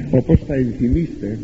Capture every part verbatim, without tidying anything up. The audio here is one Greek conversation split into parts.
Όπως θα ενθυμίστε,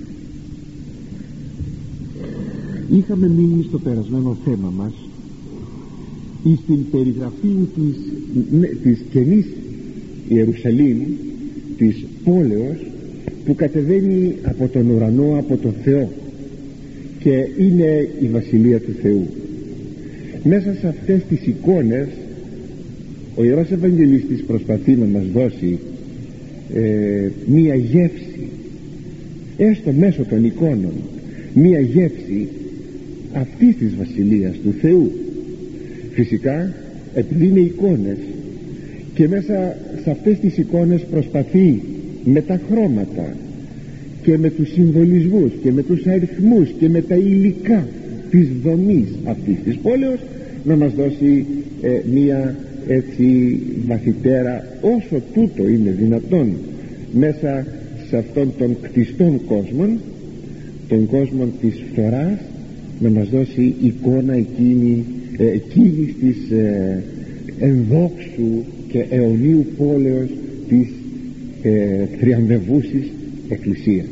είχαμε μείνει στο περασμένο θέμα μας ή στην περιγραφή της, ναι, της καινής Ιερουσαλήμ, της πόλεως που κατεβαίνει από τον ουρανό, από τον Θεό, και είναι η Βασιλεία του Θεού. Μέσα σε αυτές τις εικόνες ο Ιερός Ευαγγελιστής προσπαθεί να μας δώσει ε, μία γεύση, έστω μέσω των εικόνων, μία γεύση αυτής της Βασιλείας του Θεού. Φυσικά επειδή είναι εικόνες και μέσα σε αυτές τις εικόνες προσπαθεί με τα χρώματα και με τους συμβολισμούς και με τους αριθμούς και με τα υλικά της δομής αυτής της πόλεως να μας δώσει ε, μία έτσι βαθυτέρα, όσο τούτο είναι δυνατόν, μέσα σε αυτόν τον κτιστόν κόσμο, τον κόσμο της φθοράς, να μας δώσει εικόνα εκείνη, ε, εκείνης της ε, ενδόξου και αιωνίου πόλεως της ε, θριαμβευούσης Εκκλησίας.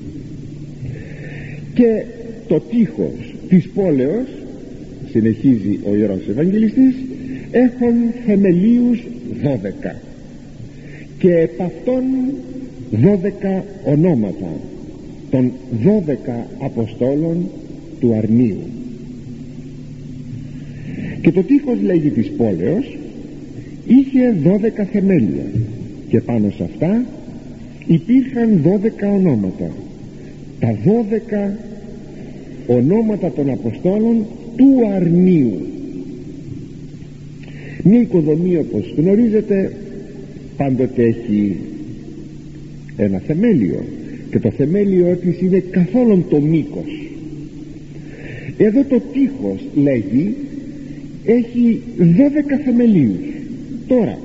Και το τείχος της πόλεως, συνεχίζει ο Ιερός Ευαγγελιστής, έχουν θεμελίους δώδεκα και επ' αυτών δώδεκα ονόματα των δώδεκα Αποστόλων του Αρνίου. Και το τείχος, λέγει, της πόλεως είχε δώδεκα θεμέλια και πάνω σε αυτά υπήρχαν δώδεκα ονόματα, τα δώδεκα ονόματα των Αποστόλων του Αρνίου. Μια οικοδομή, όπως γνωρίζετε, πάντοτε έχει ένα θεμέλιο και το θεμέλιο της είναι καθόλου το μήκος. Εδώ το τείχος, λέγει, έχει δώδεκα θεμελίους. Τώρα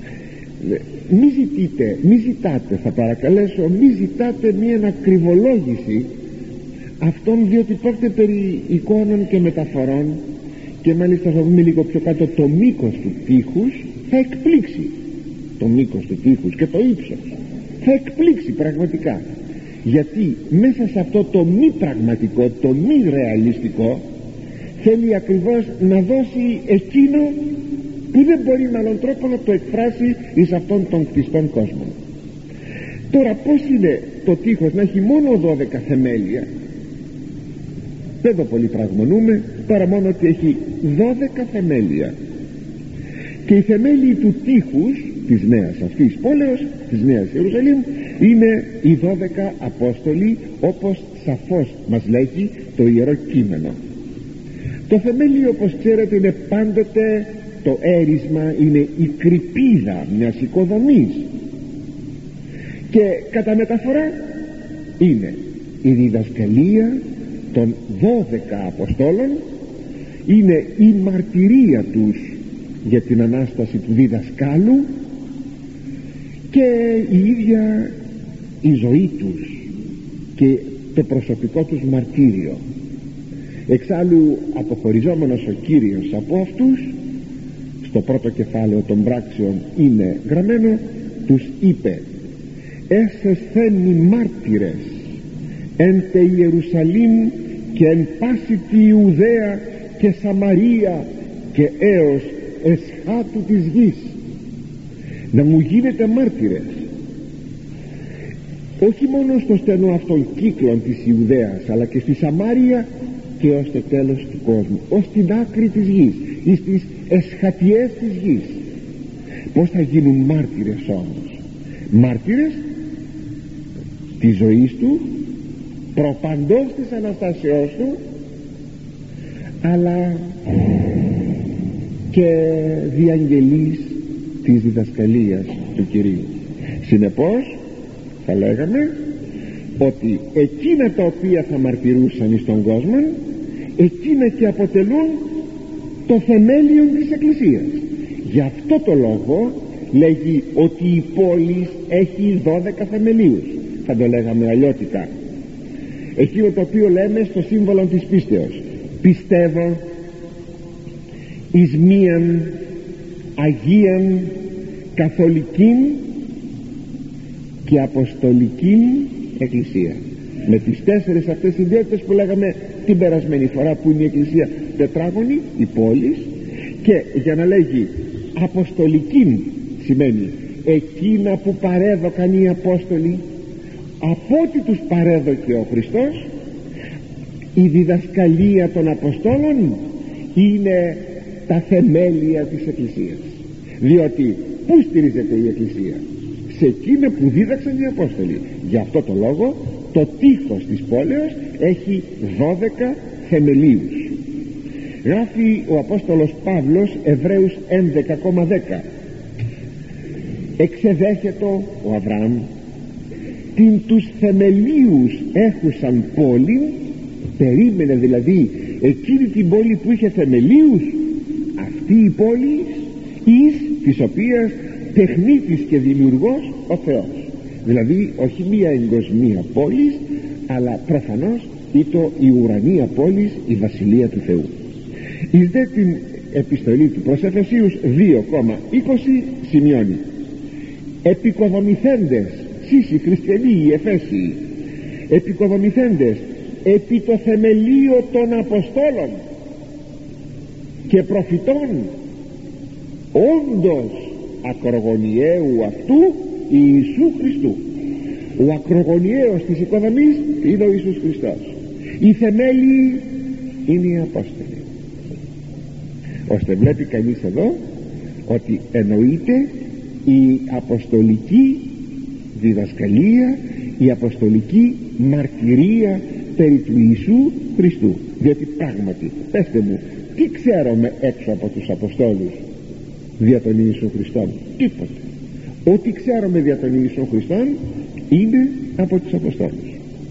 μη ζητείτε, μη ζητάτε, θα παρακαλέσω, μη ζητάτε μία ακριβολόγηση αυτών, διότι πρόκειται περί εικόνων και μεταφορών, και μάλιστα θα δούμε λίγο πιο κάτω το μήκος του τείχους. Θα εκπλήξει το μήκος του τείχους και το ύψος, θα εκπλήξει πραγματικά, γιατί μέσα σε αυτό το μη πραγματικό, το μη ρεαλιστικό, θέλει ακριβώς να δώσει εκείνο που δεν μπορεί με άλλον τρόπο να το εκφράσει εις αυτόν τον κτιστόν κόσμο. Τώρα πώς είναι το τείχος να έχει μόνο δώδεκα θεμέλια? Δεν το πολύ πραγμονούμε, παρά μόνο ότι έχει δώδεκα θεμέλια. Και οι θεμέλιοι του τείχους της νέας αυτής πόλεως, της νέας Ιερουσαλήμ, είναι οι δώδεκα Απόστολοι, όπως σαφώς μας λέγει το Ιερό Κείμενο. Το θεμέλιο, όπως ξέρετε, είναι πάντοτε το έρισμα, είναι η κρυπίδα μιας οικοδομής, και κατά μεταφορά είναι η διδασκαλία των δώδεκα Αποστόλων, είναι η μαρτυρία τους για την Ανάσταση του διδασκάλου και η ίδια η ζωή τους και το προσωπικό τους μαρτύριο. Εξάλλου, αποχωριζόμενος ο Κύριος από αυτούς, στο πρώτο κεφάλαιο των πράξεων είναι γραμμένο, τους είπε: «Έσεσθεν οι μάρτυρες εν τε Ιερουσαλήμ και εν πάση τη Ιουδαία και Σαμαρία και έως εσχάτου της γης». Να μου γίνετε μάρτυρες, όχι μόνο στο στενό αυτών κύκλων της Ιουδαίας, αλλά και στη Σαμάρια και ως το τέλος του κόσμου, ως την άκρη της γης, εις τις εσχατιές της γης. Πώς θα γίνουν μάρτυρες όμως? Μάρτυρες της ζωής του, προπαντός της Αναστάσεώς του, αλλά και διαγγελής της διδασκαλίας του Κυρίου. Συνεπώς θα λέγαμε ότι εκείνα τα οποία θα μαρτυρούσαν εις τον κόσμο, εκείνα και αποτελούν το θεμέλιο της Εκκλησίας. Γι' αυτό το λόγο λέγει ότι η πόλη έχει δώδεκα θεμελίους. Θα το λέγαμε αλλιώτικα, εκείνο το οποίο λέμε στο σύμβολο της πίστεως: πιστεύω εις μίαν Αγίαν Καθολικήν και αποστολική εκκλησία, με τις τέσσερις αυτές ιδιότητες που λέγαμε την περασμένη φορά, που είναι η εκκλησία τετράγωνη, η πόλη. Και για να λέγει αποστολική σημαίνει εκείνα που παρέδωκαν οι Απόστολοι, από ό,τι τους παρέδωκε ο Χριστός. Η διδασκαλία των Αποστόλων είναι τα θεμέλια της Εκκλησίας, διότι πού στηρίζεται η Εκκλησία? Σε εκείνα που δίδαξαν οι Απόστολοι. Γι' αυτό το λόγο το τείχος της πόλεως έχει δώδεκα θεμελίους. Γράφει ο Απόστολος Παύλος, Εβραίους έντεκα δέκα, εξεδέχετο ο Αβραάμ την τους θεμελίους έχουσαν πόλην, περίμενε δηλαδή εκείνη την πόλη που είχε θεμελίους, αυτή η πόλη εις της οποίας τεχνίτης και δημιουργός ο Θεός. Δηλαδή όχι μία εγκοσμία πόλης, αλλά προφανώς ήτο η ουρανία πόλης, η βασιλεία του Θεού. Εις δε την επιστολή του προς Εφεσίους δύο είκοσι σημειώνει: επικοδομηθέντες, σεις οι χριστιανοί οι Εφέσιοι, επικοδομηθέντες επί το θεμελίο των Αποστόλων και προφητών, όντως ακρογωνιαίου αυτού Ιησού Χριστού. Ο ακρογωνιαίος της οικοδομής είναι ο Ιησούς Χριστός. Οι θεμέλιοι είναι οι Απόστολοι. Ώστε βλέπει κανείς εδώ ότι εννοείται η αποστολική διδασκαλία, η αποστολική μαρτυρία περί του Ιησού Χριστού. Διότι πράγματι, πέστε μου, τι ξέρουμε έξω από τους Αποστόλους δια τον Ιησού Χριστόν? Τίποτε. Ό,τι ξέρουμε δια τον Ιησού Χριστόν είναι από τους Αποστόλους.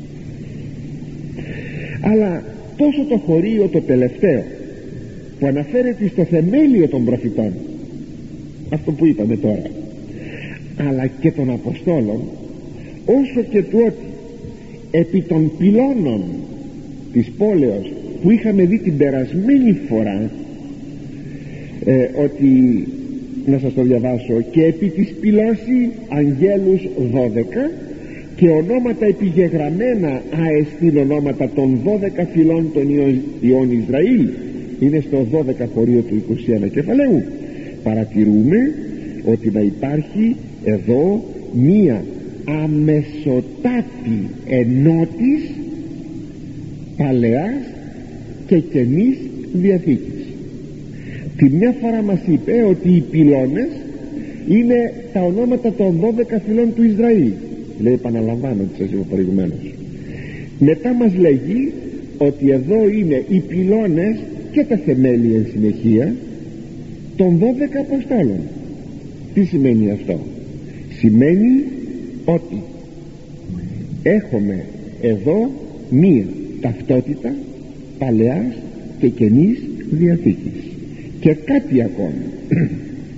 Αλλά τόσο το χωρίο το τελευταίο που αναφέρεται στο θεμέλιο των προφητών, αυτό που είπαμε τώρα, αλλά και των Αποστόλων, όσο και του ότι επί των πυλώνων της πόλεως που είχαμε δει την περασμένη φορά, ε, ότι να σας το διαβάσω, και επί της πυλώση αγγέλους δώδεκα και ονόματα επιγεγραμμένα αεστήν ονόματα των δώδεκα φυλών των ιών Ισραήλ, είναι στο δώδεκα χωρίο του είκοσι ένα κεφαλαίου. Παρατηρούμε ότι να υπάρχει εδώ μία αμεσοτάτη ενότης παλαιάς και καινής διαθήκης. Τη μια φορά μας είπε ότι οι πυλώνες είναι τα ονόματα των δώδεκα φυλών του Ισραήλ, λέει, επαναλαμβάνω τι σας είπα προηγουμένως. Μετά μας λέγει ότι εδώ είναι οι πυλώνες και τα θεμέλια εν συνεχεία των δώδεκα Αποστόλων. Τι σημαίνει αυτό? Σημαίνει ότι έχουμε εδώ μία ταυτότητα παλαιάς και καινής διαθήκης. Και κάτι ακόμη.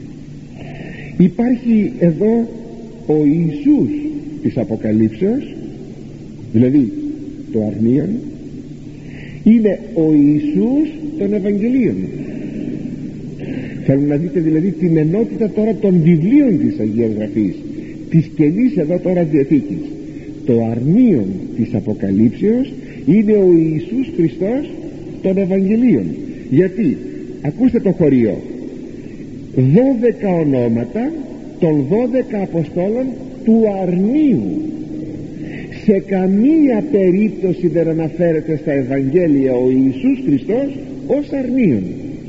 Υπάρχει εδώ ο Ιησούς της Αποκαλύψεως, δηλαδή το αρνίον, είναι ο Ιησούς των Ευαγγελίων. Θέλω να δείτε δηλαδή την ενότητα τώρα των βιβλίων της Αγίας Γραφής, της καινής εδώ τώρα διαθήκης. Το αρνίον της Αποκαλύψεως είναι ο Ιησούς Χριστός των Ευαγγελίων. Γιατί, ακούστε το χωρίο, δώδεκα ονόματα των δώδεκα Αποστόλων του αρνίου. Σε καμία περίπτωση δεν αναφέρεται στα Ευαγγέλια ο Ιησούς Χριστός ως αρνίον.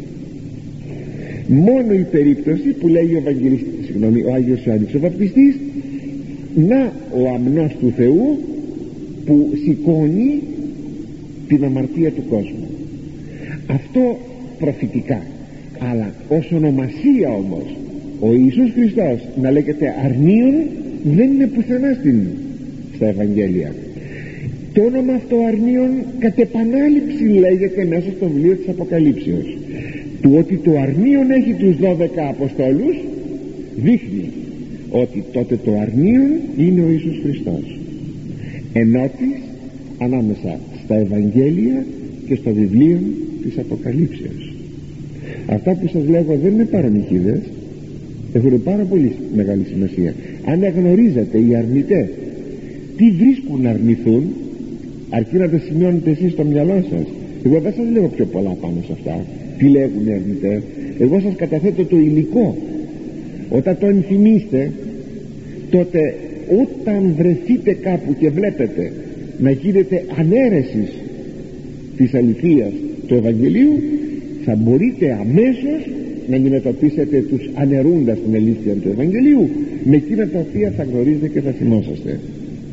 Μόνο η περίπτωση που λέει ο Ευαγγελιστής, συγγνώμη, ο Άγιος Ιωάννης ο Βαπτιστής, να ο αμνός του Θεού που σηκώνει την αμαρτία του κόσμου. Αυτό προφητικά. Αλλά ως ονομασία όμως ο Ιησούς Χριστός να λέγεται αρνίον δεν είναι πουθενά στην, στα Ευαγγέλια. Το όνομα αυτό αρνίον κατ' επανάληψη λέγεται μέσα στο βιβλίο της Αποκαλύψεως. Του ότι το αρνίον έχει τους δώδεκα Αποστόλους δείχνει ότι τότε το αρνίον είναι ο Ιησούς Χριστός, ενώτης ανάμεσα στα Ευαγγέλια και στο βιβλίο της Αποκαλύψεως. Αυτά που σας λέγω δεν είναι παραμυθίδες, έχουν πάρα πολύ μεγάλη σημασία. αναγνωρίζετε οι αρνητές τι βρίσκουν να αρνηθούν, αρκεί να τα σημειώνετε εσείς στο μυαλό σας. Εγώ δεν σας λέω πιο πολλά πάνω σε αυτά τι λέγουν οι αρνητές. Εγώ σας καταθέτω το υλικό. Όταν το ενθυμίστε, τότε όταν βρεθείτε κάπου και βλέπετε να γίνεται ανέρεσης της αληθείας του Ευαγγελίου, θα μπορείτε αμέσως να αντιμετωπίσετε τους αναιρούντας την αλήθεια του Ευαγγελίου με εκείνα τα οποία θα γνωρίζετε και θα θυμόσαστε.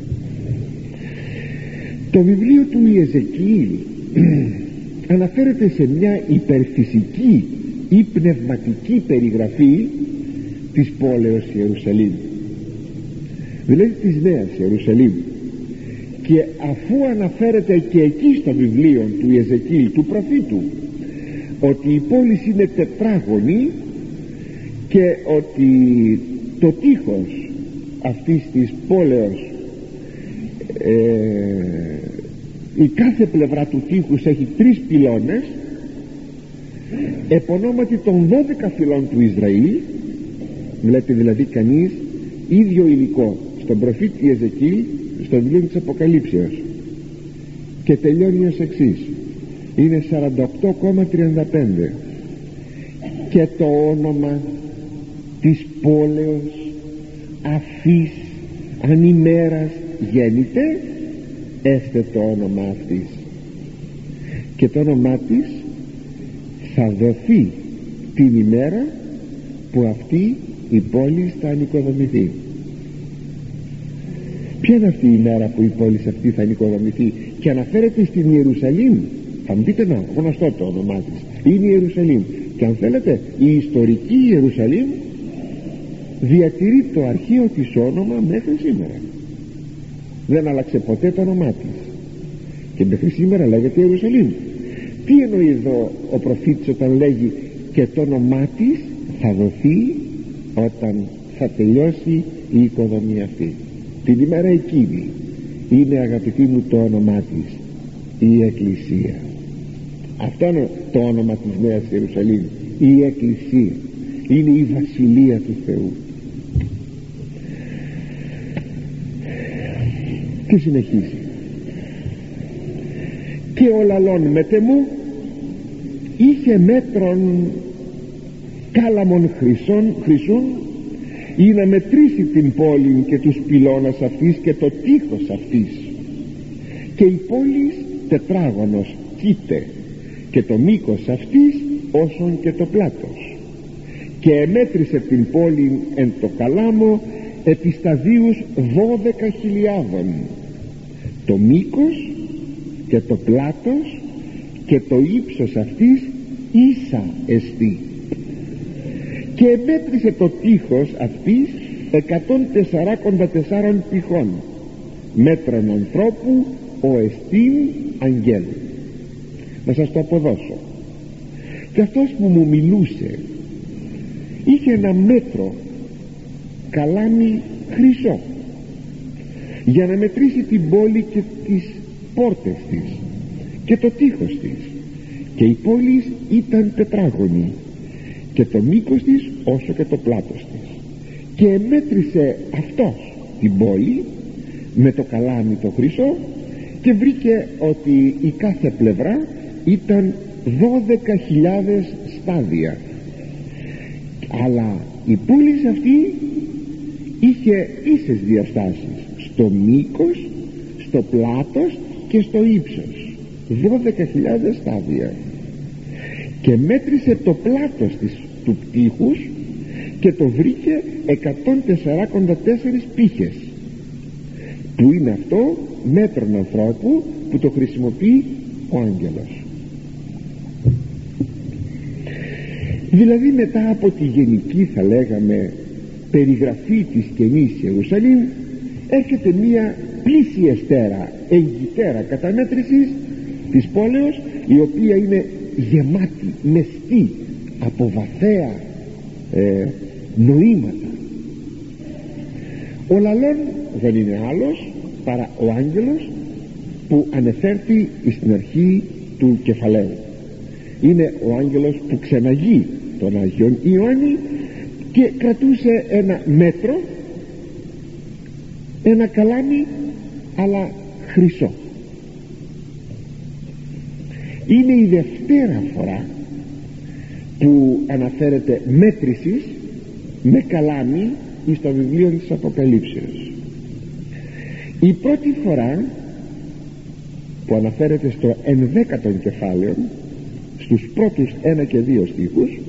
Το βιβλίο του Ιεζεκιήλ αναφέρεται σε μια υπερφυσική ή πνευματική περιγραφή της πόλεως Ιερουσαλήμ, δηλαδή της Νέας Ιερουσαλήμ, και αφού αναφέρεται και εκεί στο βιβλίο του Ιεζεκιήλ, του προφήτου, ότι η πόλη είναι τετράγωνη και ότι το τείχος αυτής της πόλεως, ε, η κάθε πλευρά του τείχους έχει τρεις πυλώνες, επωνόματι των δώδεκα φυλών του Ισραήλ. Βλέπει δηλαδή κανείς ίδιο υλικό στον προφήτη Ιεζεκιήλ, στο βιβλίο της Αποκαλύψεως, και τελειώνει ως εξής. Είναι σαράντα οκτώ κόμμα τριάντα πέντε και το όνομα της πόλεως αφής αν ημέρας γέννηται, έστε το όνομα αυτής, και το όνομά της θα δοθεί την ημέρα που αυτή η πόλη θα ανοικοδομηθεί. Ποια είναι αυτή η μέρα που η πόλη αυτή θα ανοικοδομηθεί? Και αναφέρεται στην Ιερουσαλήμ. Θα μου πείτε, να, γνωστό το όνομά της, είναι η Ιερουσαλήμ. Και αν θέλετε, η ιστορική Ιερουσαλήμ διατηρεί το αρχαίο της όνομα μέχρι σήμερα. Δεν άλλαξε ποτέ το όνομά της και μέχρι σήμερα λέγεται Ιερουσαλήμ. Τι εννοεί εδώ ο προφήτης όταν λέγει και το όνομά της θα δοθεί όταν θα τελειώσει η οικοδομή αυτή? Την ημέρα εκείνη είναι, αγαπητοί μου, το όνομά της η Εκκλησία. Αυτό είναι το όνομα της Νέας Ιερουσαλήμ, η Εκκλησία. Είναι η Βασιλεία του Θεού. Και συνεχίζει, και ο λαλών μετεμού είχε μέτρον κάλαμον χρυσών, χρυσούν, ή να μετρήσει την πόλη και τους πυλώνας αυτής και το τείχος αυτής, και η πόλη τετράγωνος κοίται, και το μήκος αυτής όσον και το πλάτος, και εμέτρησε την πόλη εν το καλάμο επί σταδίους δώδεκα χιλιάδων, το μήκος και το πλάτος και το ύψος αυτής ίσα εστί, και εμέτρησε το τείχος αυτής εκατόν τεσσαράκοντα τεσσάρων πηχών, μέτρων ανθρώπου ο εστίν αγγέλου. Να σας το αποδώσω. Και αυτός που μου μιλούσε είχε ένα μέτρο καλάμι χρυσό για να μετρήσει την πόλη και τις πόρτες της και το τείχος της, και η πόλη ήταν τετράγωνη και το μήκος της όσο και το πλάτος της, και μέτρησε αυτός την πόλη με το καλάμι το χρυσό και βρήκε ότι η κάθε πλευρά ήταν δώδεκα χιλιάδες στάδια, αλλά η πόλη αυτή είχε ίσες διαστάσεις στο μήκος, στο πλάτος και στο ύψος, δώδεκα χιλιάδες στάδια, και μέτρησε το πλάτος της, του τείχους, και το βρήκε εκατόν τεσσαράκοντα τέσσερις πύχες, που είναι αυτό μέτρον ανθρώπου που το χρησιμοποιεί ο άγγελος. Δηλαδή μετά από τη γενική, θα λέγαμε, περιγραφή της καινής Ιερουσαλήμ, έρχεται μία πλησιεστέρα, εγγυτέρα καταμέτρησης της πόλεως, η οποία είναι γεμάτη, μεστή από βαθαία ε, νοήματα. Ο λαλών δεν είναι άλλος παρά ο άγγελος που ανεφέρθη στην αρχή του κεφαλαίου. Είναι ο άγγελος που ξεναγεί τον Άγιον Ιωάννη και κρατούσε ένα μέτρο ένα καλάμι αλλά χρυσό. Είναι η δευτέρα φορά που αναφέρεται μέτρησης με καλάμι στο βιβλίο της Αποκαλύψεως. Η πρώτη φορά που αναφέρεται στο ενδέκατο κεφάλαιο, στους πρώτους ένα και δύο στίχους,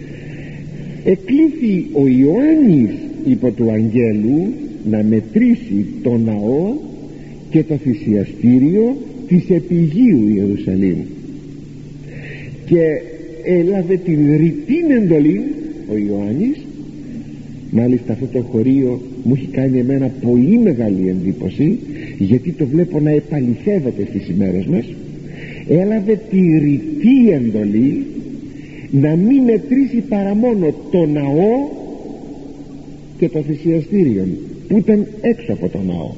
εκλήθη ο Ιωάννης υπό του αγγέλου να μετρήσει το ναό και το θυσιαστήριο της επιγείου Ιερουσαλήμ, και έλαβε την ρητήν εντολή ο Ιωάννης. Μάλιστα αυτό το χωρίο μου έχει κάνει εμένα πολύ μεγάλη εντύπωση, γιατί το βλέπω να επαληθεύεται στις ημέρες μας. Έλαβε τη ρητή εντολή να μην μετρήσει παρά μόνο το ναό και το θυσιαστήριο που ήταν έξω από το ναό.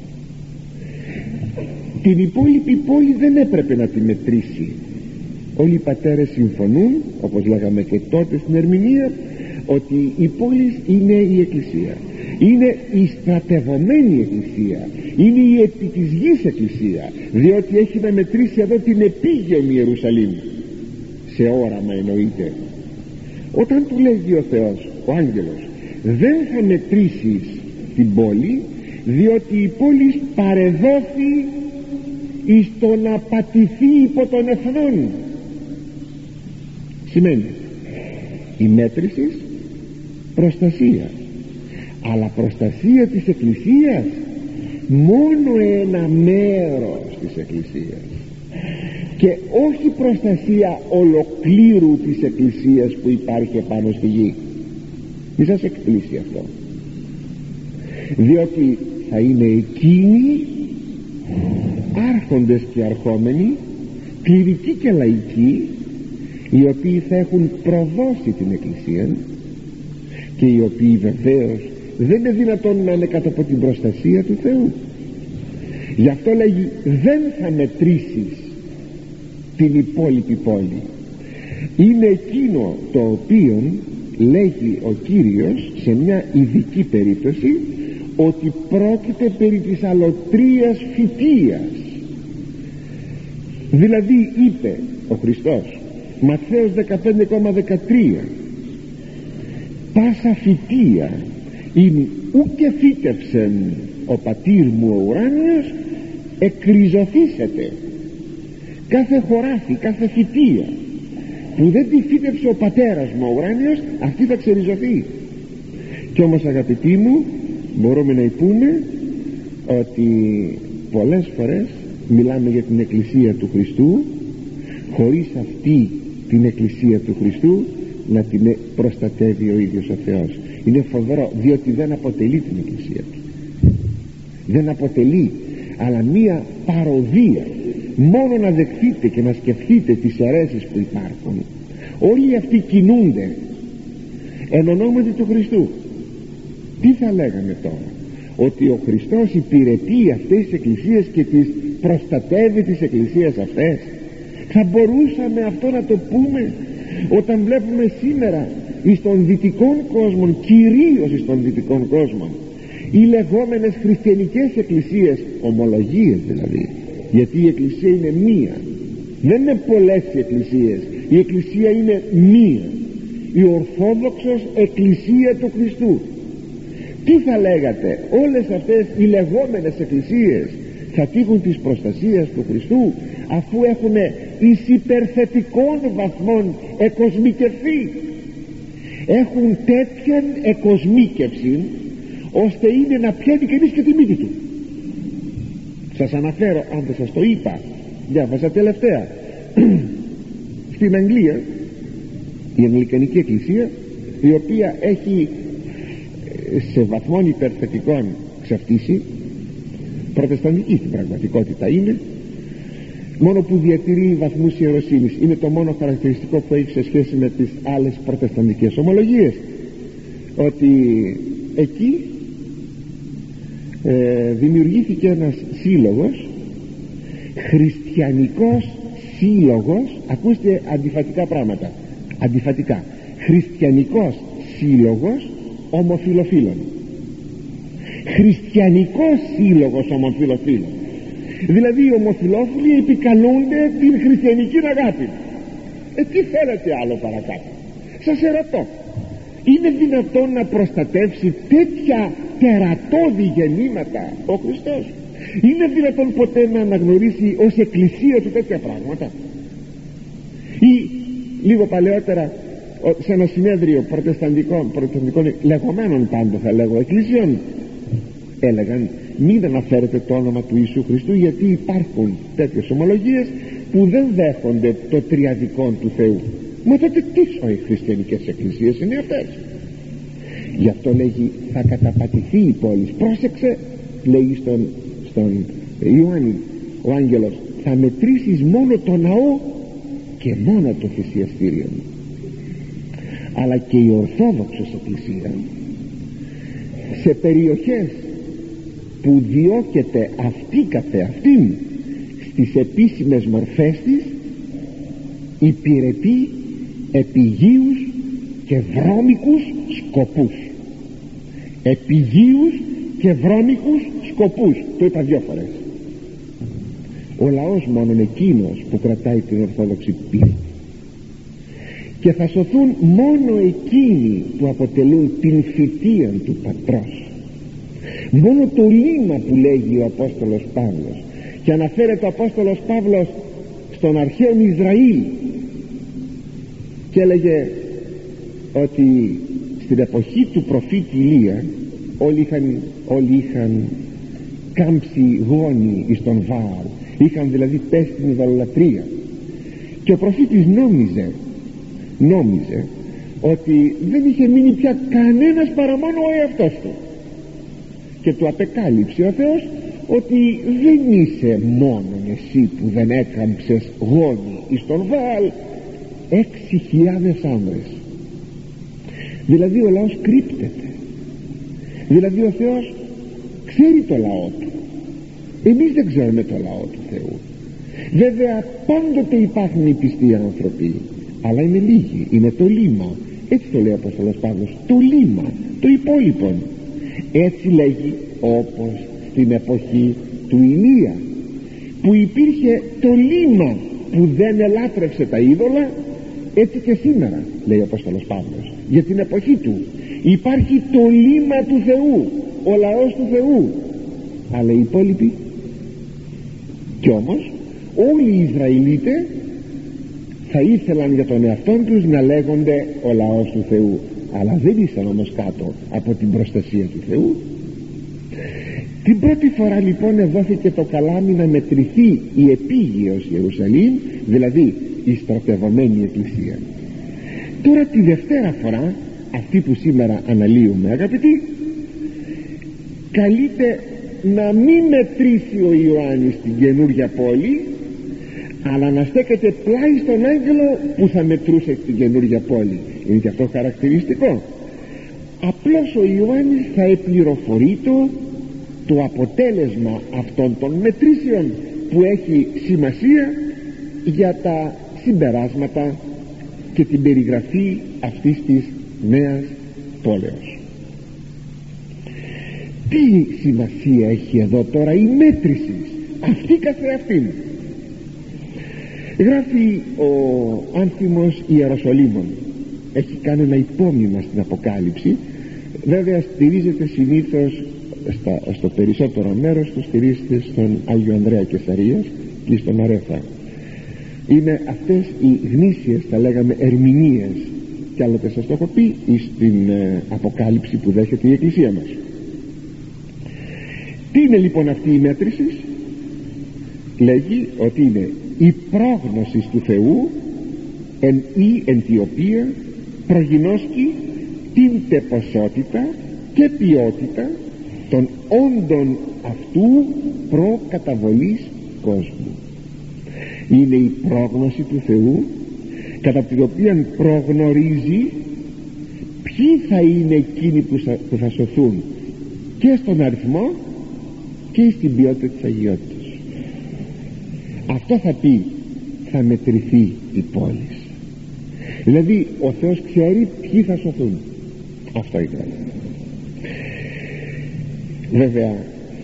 Την υπόλοιπη πόλη δεν έπρεπε να τη μετρήσει. Όλοι οι πατέρες συμφωνούν, όπως λέγαμε και τότε στην ερμηνεία, ότι η πόλη είναι η εκκλησία, είναι η στρατευωμένη εκκλησία, είναι η επί της γης εκκλησία, διότι έχει να μετρήσει εδώ την επίγειον Ιερουσαλήμ, σε όραμα εννοείται. Όταν του λέγει ο Θεός, ο άγγελος, δεν θα μετρήσεις την πόλη, διότι η πόλη παρεδόθη εις το να πατηθεί υπό των εθνών. Σημαίνει η μέτρηση προστασία, αλλά προστασία της εκκλησίας μόνο ένα μέρος της εκκλησίας, και όχι προστασία ολοκλήρου της εκκλησίας που υπάρχει επάνω στη γη. Μη σας εκπλήσει αυτό, διότι θα είναι εκείνοι άρχοντες και αρχόμενοι, κληρικοί και λαϊκοί, οι οποίοι θα έχουν προδώσει την εκκλησία και οι οποίοι βεβαίως δεν είναι δυνατόν να είναι κάτω από την προστασία του Θεού. Γι' αυτό λέγει δεν θα μετρήσεις την υπόλοιπη πόλη. Είναι εκείνο το οποίο λέγει ο Κύριος σε μια ειδική περίπτωση, ότι πρόκειται περί της αλωτρίας φυτείας. Δηλαδή είπε ο Χριστός, Ματθαίος δεκαπέντε δεκατρία, πάσα φυτεία ειν ούκε φύτευσεν ο πατήρ μου ο ουράνιος, εκριζωθήσετε. Κάθε χωράφι, κάθε φυτεία που δεν τη φύτευσε ο πατέρας μου ο ουράνιος, αυτή θα ξεριζωθεί. Κι όμως αγαπητοί μου, μπορούμε να πούμε ότι πολλές φορές μιλάμε για την εκκλησία του Χριστού, χωρίς αυτή την εκκλησία του Χριστού να την προστατεύει ο ίδιος ο Θεός. Είναι φοβερό, διότι δεν αποτελεί την εκκλησία του, δεν αποτελεί, αλλά μία παροδία. Μόνο να δεχτείτε και να σκεφτείτε τις αιρέσεις που υπάρχουν, όλοι αυτοί κινούνται εν ονόματι του Χριστού. Τι θα λέγαμε τώρα? Ότι ο Χριστός υπηρετεί αυτές τις εκκλησίες και τις προστατεύει τις εκκλησίες αυτές? Θα μπορούσαμε αυτό να το πούμε όταν βλέπουμε σήμερα εις των δυτικών κόσμων, κυρίως εις των δυτικών κόσμων, οι λεγόμενες χριστιανικές εκκλησίες, ομολογίες δηλαδή, γιατί η εκκλησία είναι μία, δεν είναι πολλές οι εκκλησίες, η εκκλησία είναι μία, η ορθόδοξος εκκλησία του Χριστού. Τι θα λέγατε? Όλες αυτές οι λεγόμενες εκκλησίες θα τύχουν της προστασίας του Χριστού, αφού έχουν εις υπερθετικών βαθμών εκοσμικευθεί, έχουν τέτοιαν εκοσμίκευση ώστε είναι να πιάνει κανείς και τη μύτη του. Σας αναφέρω, αν δεν σας το είπα, διάβασα τελευταία στην Αγγλία, η Αγγλικανική Εκκλησία, η οποία έχει σε βαθμών υπερθετικών ξεφτύσει, προτεσταντική στην πραγματικότητα είναι, μόνο που διατηρεί βαθμούς ιεροσύνης. Είναι το μόνο χαρακτηριστικό που έχει σε σχέση με τις άλλες προτεσταντικές ομολογίες, ότι εκεί ε, δημιουργήθηκε ένας σύλλογος, χριστιανικός σύλλογος. Ακούστε αντιφατικά πράγματα, αντιφατικά, χριστιανικός σύλλογος ομοφυλοφίλων. Χριστιανικός σύλλογος ομοφυλοφίλων. Δηλαδή οι ομοφυλόφιλοι επικαλούνται την χριστιανική αγάπη. Ε, τι θέλετε άλλο παρακάτω? Σας ερωτώ, είναι δυνατόν να προστατεύσει τέτοια τερατώδη γεννήματα ο Χριστός? Είναι δυνατόν ποτέ να αναγνωρίσει ως εκκλησία του τέτοια πράγματα? Ή λίγο παλαιότερα σε ένα συνέδριο προτεσταντικών, προτεσταντικών λεγόμενων, πάντων θα λέγω, εκκλησιών, έλεγαν μην αναφέρετε το όνομα του Ιησού Χριστού, γιατί υπάρχουν τέτοιες ομολογίες που δεν δέχονται το τριαδικό του Θεού. Μα τότε τι οι χριστιανικές εκκλησίες είναι αυτές? Γι' αυτό λέγει θα καταπατηθεί η πόλη. Πρόσεξε, λέει στον, στον Ιωάννη ο άγγελος, θα μετρήσεις μόνο το ναό και μόνο το θυσιαστήριο. Αλλά και η Ορθόδοξος Εκκλησία σε περιοχές που διώκεται αυτή καθεαυτήν στις επίσημες μορφές της υπηρετεί επιγείους και βρώμικους σκοπούς. Επιγείους και βρώμικους σκοπούς, το είπα δυο φορές. Ο λαός μόνον εκείνος που κρατάει την Ορθόδοξη πίστη, και θα σωθούν μόνο εκείνοι που αποτελούν την θητεία του Πατρός. Μόνο το λίμα που λέγει ο Απόστολος Παύλος, και αναφέρεται ο Απόστολος Παύλος στον αρχαίο Ισραήλ και έλεγε ότι στην εποχή του προφήτη Ηλία όλοι είχαν, όλοι είχαν κάμψει γόνοι εις τον Βάαλ, είχαν δηλαδή πέσει στην ειδωλολατρία, και ο προφήτης νόμιζε νόμιζε ότι δεν είχε μείνει πια κανένας παρά μόνο ο εαυτός του, και του απεκάλυψε ο Θεός ότι δεν είσαι μόνον εσύ που δεν έκαμψες γόνοι εις τον Βάαλ, έξι χιλιάδες άνδρες. Δηλαδή ο λαός κρύπτεται, δηλαδή ο Θεός ξέρει το λαό του, εμείς δεν ξέρουμε το λαό του Θεού. Βέβαια πάντοτε υπάρχουν οι πιστοί άνθρωποι, αλλά είναι λίγοι, είναι το λίμα. Έτσι το λέει ο Απόστολος Παύλος, το λίμα, το υπόλοιπο. Έτσι λέγει όπως στην εποχή του Ηλία που υπήρχε το λίμα που δεν ελάτρευσε τα είδωλα, έτσι και σήμερα λέει ο Απόστολος Παύλος για την εποχή του υπάρχει το λίμα του Θεού, ο λαός του Θεού, αλλά οι υπόλοιποι. Κι όμως όλοι οι Ισραηλίτες θα ήθελαν για τον εαυτό τους να λέγονται ο λαός του Θεού, αλλά δεν ήσαν όμως κάτω από την προστασία του Θεού. Την πρώτη φορά λοιπόν δόθηκε το καλάμι να μετρηθεί η επίγειος Ιερουσαλήμ, δηλαδή η στρατευωμένη εκκλησία. Τώρα τη δευτέρα φορά, αυτή που σήμερα αναλύουμε αγαπητοί, καλείται να μην μετρήσει ο Ιωάννης την καινούργια πόλη, αλλά να στέκεται πλάι στον άγγελο που θα μετρούσε την καινούργια πόλη. Είναι και αυτό χαρακτηριστικό. Απλώς ο Ιωάννης θα επληροφορεί το, το αποτέλεσμα αυτών των μετρήσεων που έχει σημασία για τα συμπεράσματα και την περιγραφή αυτής της νέας πόλεως. Τι σημασία έχει εδώ τώρα η μέτρηση αυτή καθεαυτήν? Γράφει ο Άνθιμος Ιεροσολύμων, έχει κάνει ένα υπόμνημα στην Αποκάλυψη, βέβαια στηρίζεται συνήθως στα, στο περισσότερο μέρος του στηρίζεται στον Άγιο Ανδρέα Κεσαρίας και στον Αρέθα. Είναι αυτές οι γνήσιες, θα λέγαμε, ερμηνείες, κι άλλοτε σας το έχω πει, στην ε, Αποκάλυψη που δέχεται η Εκκλησία μας. Τι είναι λοιπόν αυτή η μέτρηση? Λέγει ότι είναι η πρόγνωση του Θεού εν ή εν τη οποία προγινώσκει την τεποσότητα και ποιότητα των όντων αυτού προκαταβολής κόσμου. Είναι η πρόγνωση του Θεού κατά την οποία προγνωρίζει ποιοι θα είναι εκείνοι που θα, που θα σωθούν και στον αριθμό και στην ποιότητα της αγιότητας. Αυτό θα πει θα μετρηθεί η πόλη. Δηλαδή ο Θεός ξέρει ποιοι θα σωθούν. Αυτό είναι. Βέβαια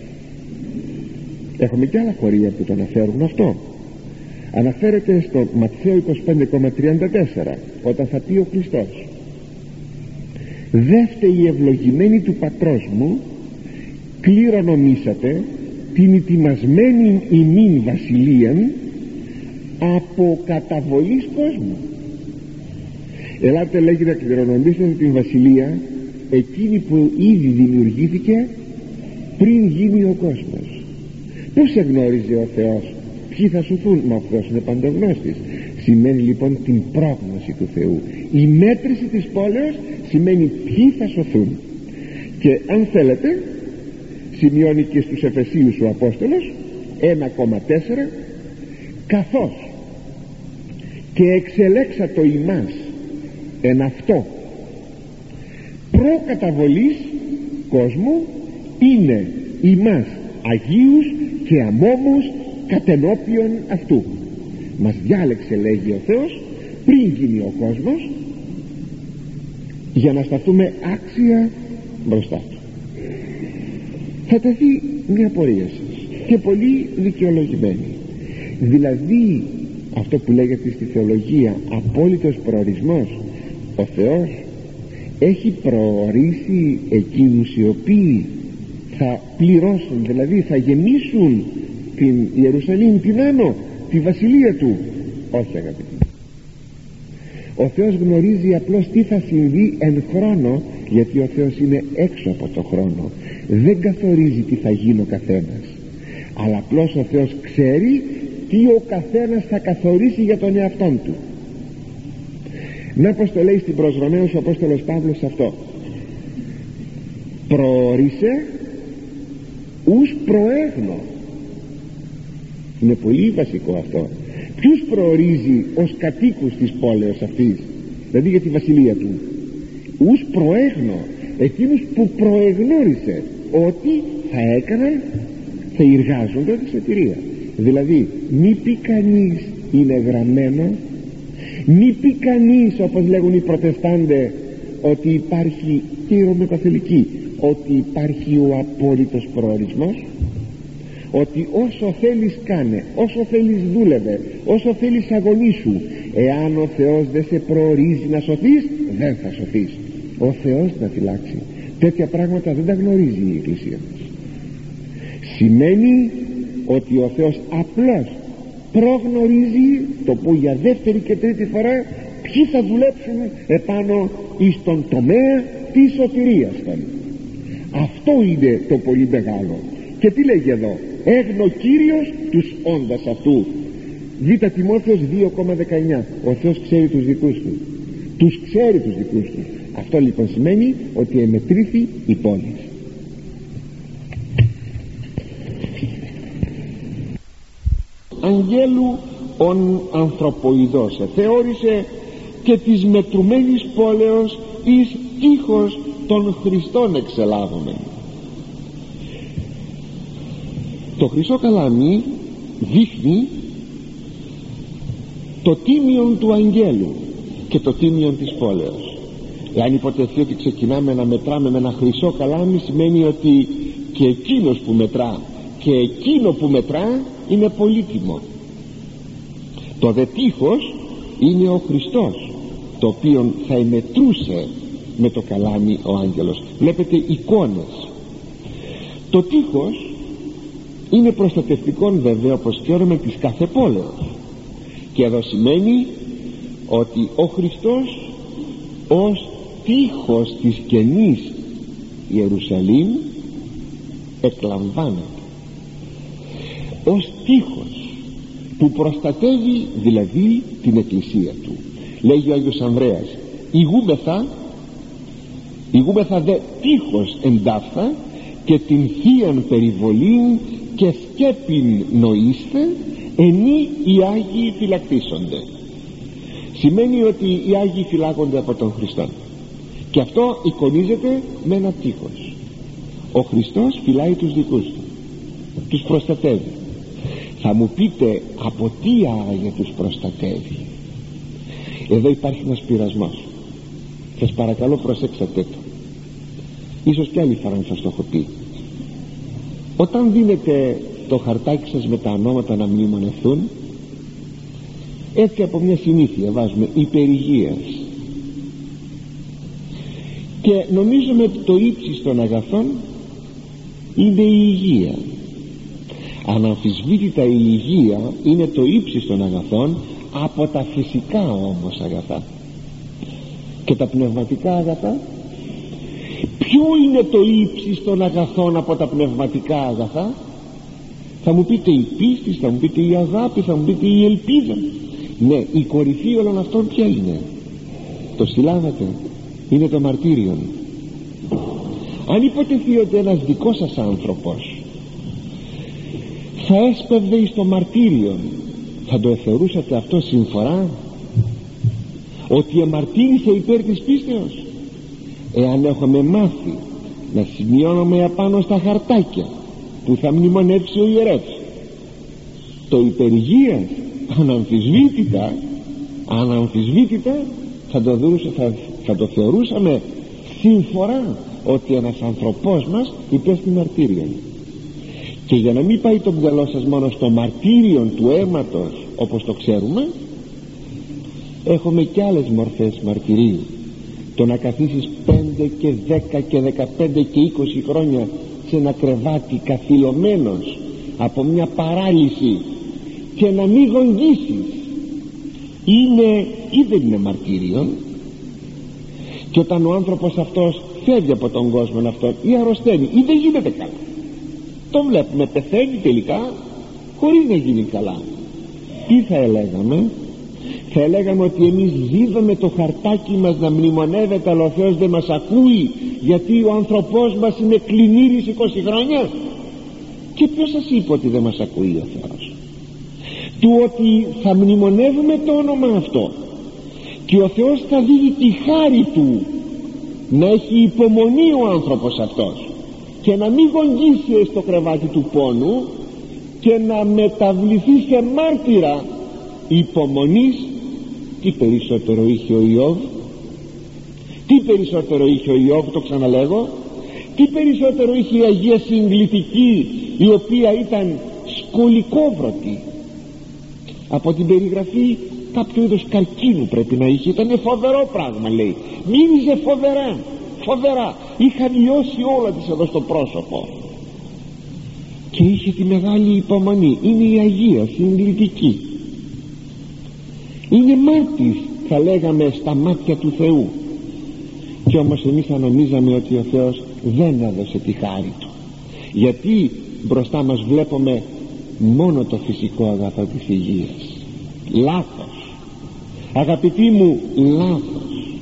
έχουμε και άλλα χωρία που το αναφέρουν αυτό. Αναφέρεται στο Ματθαίο είκοσι πέντε τριάντα τέσσερα, όταν θα πει ο Χριστός: «Δεύτε οι ευλογημένοι του πατρός μου, κληρονομήσατε την ετοιμασμένη ημίν βασιλείαν από καταβολής κόσμου». Ελάτε, λέγει, να κληρονομήσετε την βασιλεία εκείνη που ήδη δημιουργήθηκε πριν γίνει ο κόσμος. Πώς εγνώριζε ο Θεός ποιοι θα σωθούν? Μα ο Θεός είναι παντογνώστης. Σημαίνει λοιπόν την πρόγνωση του Θεού. Η μέτρηση της πόλεως σημαίνει ποιοι θα σωθούν. Και αν θέλετε, σημειώνει και στους Εφεσίους ο Απόστολος ένα κόμμα τέσσερα, καθώς και εξελέξατο ημάς εν αυτό προκαταβολής κόσμου είναι ημάς αγίους και αμόμους κατενώπιον αυτού. Μας διάλεξε, λέγει ο Θεός, πριν γίνει ο κόσμος, για να σταθούμε άξια μπροστά του. Θα τεθεί μια πορεία σας, και πολύ δικαιολογημένη. Δηλαδή αυτό που λέγεται στη θεολογία απόλυτος προορισμός. Ο Θεός έχει προορίσει εκείνους οι οποίοι θα πληρώσουν, δηλαδή θα γεμίσουν την Ιερουσαλήμ, την Άνω, τη βασιλεία του. Όχι, αγαπητοί. Ο Θεός γνωρίζει απλώς τι θα συμβεί εν χρόνο, γιατί ο Θεός είναι έξω από το χρόνο. Δεν καθορίζει τι θα γίνει ο καθένας, αλλά απλώς ο Θεός ξέρει τι ο καθένας θα καθορίσει για τον εαυτόν του. Να πως το λέει στην προς Ρωμαίους ο Απόστολος Παύλος αυτό: προόρισε ους προέγνω. Είναι πολύ βασικό αυτό. Ποιους προορίζει ως κατοίκους της πόλεως αυτής, δηλαδή για τη βασιλεία του? Ους προέγνω, εκείνους που προεγνώρισε ότι θα έκαναν, θα εργάζονται τη σωτηρία. Δηλαδή μη πει κανείς είναι γραμμένο, μη πει κανείς, όπως λέγουν οι Προτεστάντε, ότι υπάρχει, και οι Ρωμαιοκαθολικοί, ότι υπάρχει ο απόλυτος προορισμός, ότι όσο θέλεις κάνε, όσο θέλεις δούλευε, όσο θέλεις αγωνίσου, εάν ο Θεός δεν σε προορίζει να σωθείς, δεν θα σωθείς. Ο Θεός να φυλάξει. Τέτοια πράγματα δεν τα γνωρίζει η Εκκλησία μας. Σημαίνει ότι ο Θεός απλώς προγνωρίζει, το που για δεύτερη και τρίτη φορά, ποιοι θα δουλέψουν επάνω εις τον τομέα της σωτηρίας. Αυτό είναι το πολύ μεγάλο. Και τι λέγει εδώ? Έγνω Κύριος τους όντας αυτού. Β' Τιμόθεος δύο κόμμα δεκαεννιά. Ο Θεός ξέρει τους δικούς του. Τους ξέρει τους δικούς του. Αυτό λοιπόν σημαίνει ότι εμετρήθη η πόλη. Αγγέλου ον ανθρωποειδός θεώρησε και της μετρουμένης πόλεως εις τείχος των Χριστών εξελάβομεν. Το χρυσό καλάμι δείχνει το τίμιον του αγγέλου και το τίμιον της πόλεως. Εάν υποτεθεί ότι ξεκινάμε να μετράμε με ένα χρυσό καλάμι, σημαίνει ότι και εκείνος που μετρά και εκείνο που μετρά είναι πολύτιμο. Το δε τείχος είναι ο Χριστός, το οποίο θα εμετρούσε με το καλάμι ο άγγελος. Βλέπετε εικόνες. Το τείχος είναι προστατευτικών βέβαια, όπως ξέρουμε, της κάθε πόλεως. Και εδώ σημαίνει ότι ο Χριστός ως τείχος της καινής Ιερουσαλήμ εκλαμβάνεται, ως τείχος που προστατεύει δηλαδή την εκκλησία του. Λέγει ο Άγιος Ανδρέας: ηγούμεθα ηγούμεθα δε τείχος εντάφθα και την θείαν περιβολήν και σκέπην νοήστε, ενή οι Άγιοι φυλακτήσονται. Σημαίνει ότι οι Άγιοι φυλάγονται από τον Χριστό, και αυτό εικονίζεται με ένα τείχος. Ο Χριστός φυλάει τους δικούς του, τους προστατεύει. Θα μου πείτε, από τι άραγε τους προστατεύει? Εδώ υπάρχει ένας πειρασμός. Σας παρακαλώ προσέξατε το. Ίσως και άλλη φορά σας το έχω πει. Όταν δίνετε το χαρτάκι σας με τα ονόματα να μνημονευθούν, έτσι από μια συνήθεια βάζουμε υπερηγείας, και νομίζουμε ότι το ύψις των αγαθών είναι η υγεία. Αναμφισβήτητα η υγεία είναι το ύψις των αγαθών, από τα φυσικά όμως αγαθά. Και τα πνευματικά αγαθά, ποιο είναι το ύψις των αγαθών από τα πνευματικά αγαθά? Θα μου πείτε η πίστη, θα μου πείτε η αγάπη, θα μου πείτε η ελπίδα. Ναι, η κορυφή όλων αυτών ποια είναι? Το συλλάβατε? Είναι το μαρτύριον. Αν υποτεθεί ότι ένας δικός σας άνθρωπος θα έσπευδε εις το μαρτύριον, θα το θεωρούσατε αυτό συμφορά? Ότι εμαρτύρησε υπέρ της πίστεως? Εάν έχουμε μάθει να σημειώνουμε απάνω στα χαρτάκια που θα μνημονεύσει ο ιερεύς το υπερηγείας, αναμφισβήτητα αναμφισβήτητα θα το, δούσα, θα, θα το θεωρούσαμε συμφορά ότι ένας ανθρωπός μας υπέστη μαρτύριον. Και για να μην πάει το μυαλό σας μόνο στο μαρτύριον του αίματος όπως το ξέρουμε, έχουμε και άλλες μορφές μαρτυρίου. Το να καθίσεις πέντε και δέκα και δεκαπέντε και είκοσι χρόνια σε ένα κρεβάτι καθυλωμένος από μια παράλυση και να μην γονγίσεις, είναι ή δεν είναι μαρτύριον? Και όταν ο άνθρωπος αυτός φεύγει από τον κόσμο αυτόν ή αρρωσταίνει ή δεν γίνεται καλά, το βλέπουμε, πεθαίνει τελικά χωρίς να γίνει καλά, τι θα έλεγαμε? Θα έλεγαμε ότι εμείς δίδουμε το χαρτάκι μας να μνημονεύεται, αλλά ο Θεός δεν μας ακούει γιατί ο άνθρωπός μας είναι κλινήρης είκοσι χρόνια? Και ποιος σας είπε ότι δεν μας ακούει ο Θεός? Του ότι θα μνημονεύουμε το όνομα αυτό και ο Θεός θα δίνει τη χάρη του να έχει υπομονή ο άνθρωπος αυτός και να μην γονγίσει στο κρεβάτι του πόνου και να μεταβληθεί σε μάρτυρα υπομονής. Τι περισσότερο είχε ο Ιώβ? Τι περισσότερο είχε ο Ιώβ, το ξαναλέγω? Τι περισσότερο είχε η Αγία Συγκλητική, η οποία ήταν σκολικόβρωτη? Από την περιγραφή κάποιο είδος καρκίνου πρέπει να είχε, ήταν φοβερό πράγμα, λέει, μύριζε φοβερά, φοβερά, είχαν λιώσει όλα της εδώ στο πρόσωπο και είχε τη μεγάλη υπομονή. Είναι η Αγία Συγκλητική, είναι μάρτης, θα λέγαμε, στα μάτια του Θεού. Και όμως εμείς θα νομίζαμε ότι ο Θεός δεν έδωσε τη χάρη του, γιατί μπροστά μας βλέπουμε μόνο το φυσικό αγαθό της υγείας. Λάθος, αγαπητοί μου, λάθος.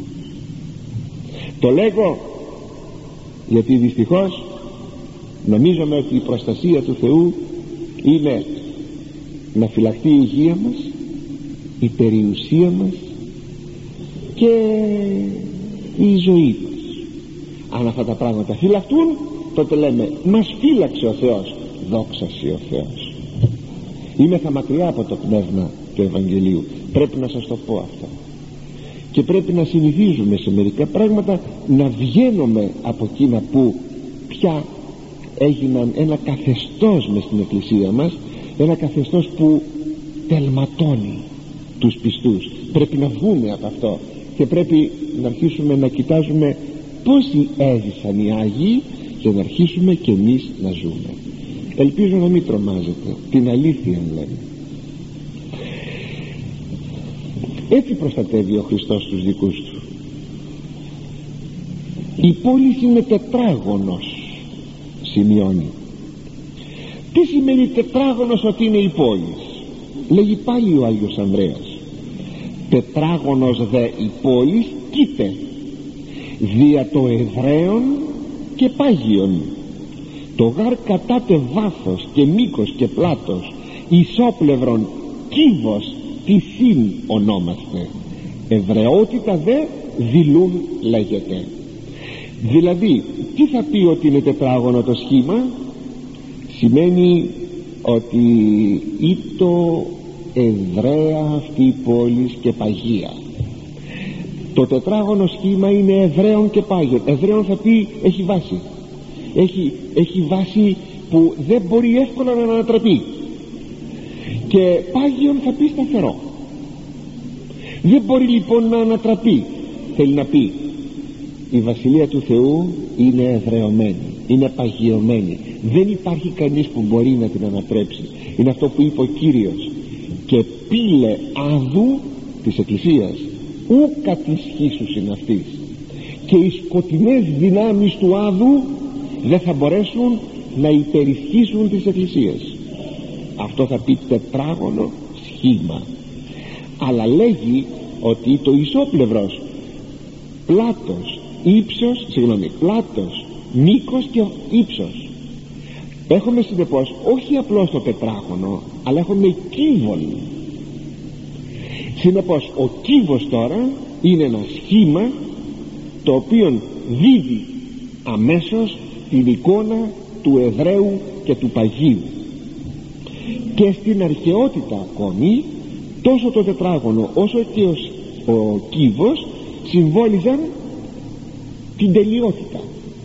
Το λέγω γιατί δυστυχώς νομίζουμε ότι η προστασία του Θεού είναι να φυλαχτεί η υγεία μας, η περιουσία μας και η ζωή μας. Αν αυτά τα πράγματα φυλαχτούν, τότε λέμε μας φύλαξε ο Θεός, δόξασε ο Θεός. Είμαι θα μακριά από το πνεύμα του Ευαγγελίου, πρέπει να σας το πω αυτό, και πρέπει να συνηθίζουμε σε μερικά πράγματα να βγαίνουμε από εκείνα που πια έγιναν ένα καθεστώς μες στην εκκλησία μας, ένα καθεστώς που τελματώνει τους πιστούς. Πρέπει να βγούμε από αυτό και πρέπει να αρχίσουμε να κοιτάζουμε πόσοι έζησαν οι Άγιοι και να αρχίσουμε και εμείς να ζούμε. Ελπίζω να μην τρομάζετε, την αλήθεια λέμε. Έτσι προστατεύει ο Χριστός τους δικούς του. Η πόλη είναι τετράγωνος, σημειώνει. Τι σημαίνει τετράγωνος ότι είναι η πόλη? Λέγει πάλι ο Άγιος Ανδρέας, τετράγωνος δε η πόλης κοίτε δια το Εβραίον και Πάγιον, το γάρ κατάτε βάθος και μήκος και πλάτος, ισόπλευρον κύβος τι συν ονόμαστε, Εβραιότητα δε δηλούν λέγεται. Δηλαδή τι θα πει ότι είναι τετράγωνο το σχήμα? Σημαίνει ότι ήτο Εβραία αυτή η πόλη και παγία. Το τετράγωνο σχήμα είναι Εβραίων και Πάγιων. Εβραίων θα πει έχει βάση, έχει, έχει βάση που δεν μπορεί εύκολα να ανατραπεί, και πάγιον θα πει σταθερό. Δεν μπορεί λοιπόν να ανατραπεί. Θέλει να πει η Βασιλεία του Θεού είναι εδραιωμένη, είναι παγιωμένη, δεν υπάρχει κανείς που μπορεί να την ανατρέψει. Είναι αυτό που είπε ο Κύριος: και πύλε αδού της Εκκλησίας ου κατησχίσουσιν αυτής, και οι σκοτεινές δυνάμεις του άδου δεν θα μπορέσουν να υπερισχύσουν της Εκκλησίας. Αυτό θα πει τετράγωνο σχήμα. Αλλά λέγει ότι το ισόπλευρος πλάτος, ύψος, συγγνώμη, πλάτος, μήκος και ύψος. Έχουμε συνεπώς όχι απλώς το τετράγωνο, αλλά έχουμε κύβον. Συνεπώς ο κύβος τώρα είναι ένα σχήμα το οποίο δίδει αμέσως την εικόνα του Εβραίου και του Παγίου. Και στην αρχαιότητα ακόμη τόσο το τετράγωνο όσο και ο, ο κύβος συμβόλιζαν την τελειότητα.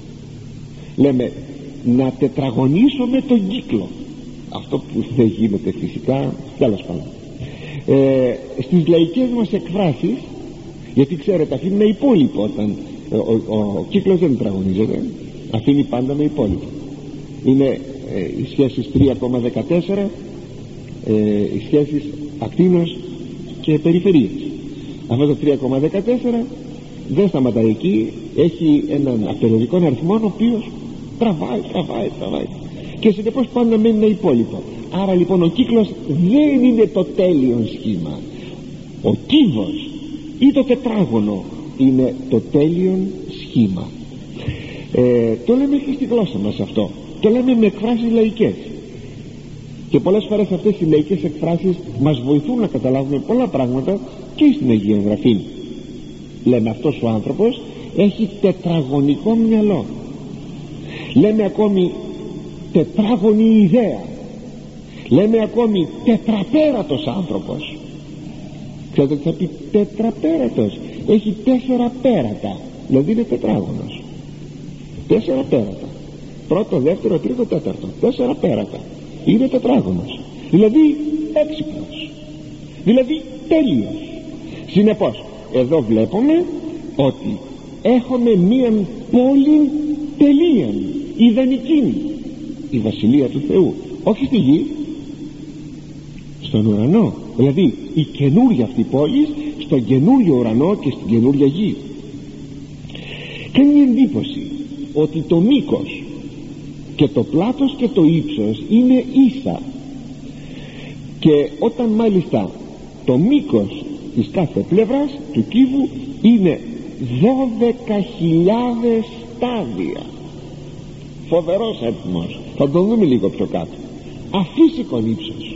Λέμε να τετραγωνίσουμε τον κύκλο, αυτό που δεν γίνεται φυσικά, τέλος πάντων. Ε, στις λαϊκές μας εκφράσεις, γιατί ξέρετε αφήνουμε υπόλοιπο όταν ο, ο, ο, ο κύκλος δεν τετραγωνίζεται, αφήνει πάντα με υπόλοιπο. Είναι ε, οι σχέσεις τρία κόμμα δεκατέσσερα, ε, οι σχέσεις ακτίνος και περιφερείας. Αυτό το τρία κόμμα δεκατέσσερα δεν σταματάει εκεί, έχει έναν απεριοδικό αριθμό ο οποίος τραβάει, τραβάει, τραβάει, και συνεπώς πάντα μένει ένα υπόλοιπο. Άρα λοιπόν ο κύκλος δεν είναι το τέλειον σχήμα. Ο κύβος ή το τετράγωνο είναι το τέλειον σχήμα. ε, Το λέμε και στη γλώσσα μας αυτό, το λέμε με εκφράσεις λαϊκές, και πολλές φορές αυτές οι λαϊκές εκφράσεις μας βοηθούν να καταλάβουμε πολλά πράγματα και στην Αγία Γραφή. Λέμε αυτός ο άνθρωπος έχει τετραγωνικό μυαλό. Λέμε ακόμη τετράγωνη ιδέα. Λέμε ακόμη τετραπέρατος άνθρωπος. Ξέρετε τι θα πει τετραπέρατος? Έχει τέσσερα πέρατα, δηλαδή είναι τετράγωνος. Τέσσερα πέρατα, πρώτο, δεύτερο, τρίτο, τέταρτο, τέσσερα πέρατα, είναι τετράγωνος, δηλαδή έξυπνος, δηλαδή τέλειος. Συνεπώς εδώ βλέπουμε ότι έχουμε μία πόλη τελείαν, ιδανική, η Βασιλεία του Θεού, όχι στη γη, στον ουρανό. Δηλαδή η καινούρια αυτή πόλη στον καινούριο ουρανό και στην καινούρια γη. Κάνει εντύπωση ότι το μήκος και το πλάτος και το ύψος είναι ίσα, και όταν μάλιστα το μήκος της κάθε πλευράς του κύβου είναι δώδεκα χιλιάδες στάδια. Φοβερός αριθμός, θα το δούμε λίγο πιο κάτω. Αφύσικον ύψος.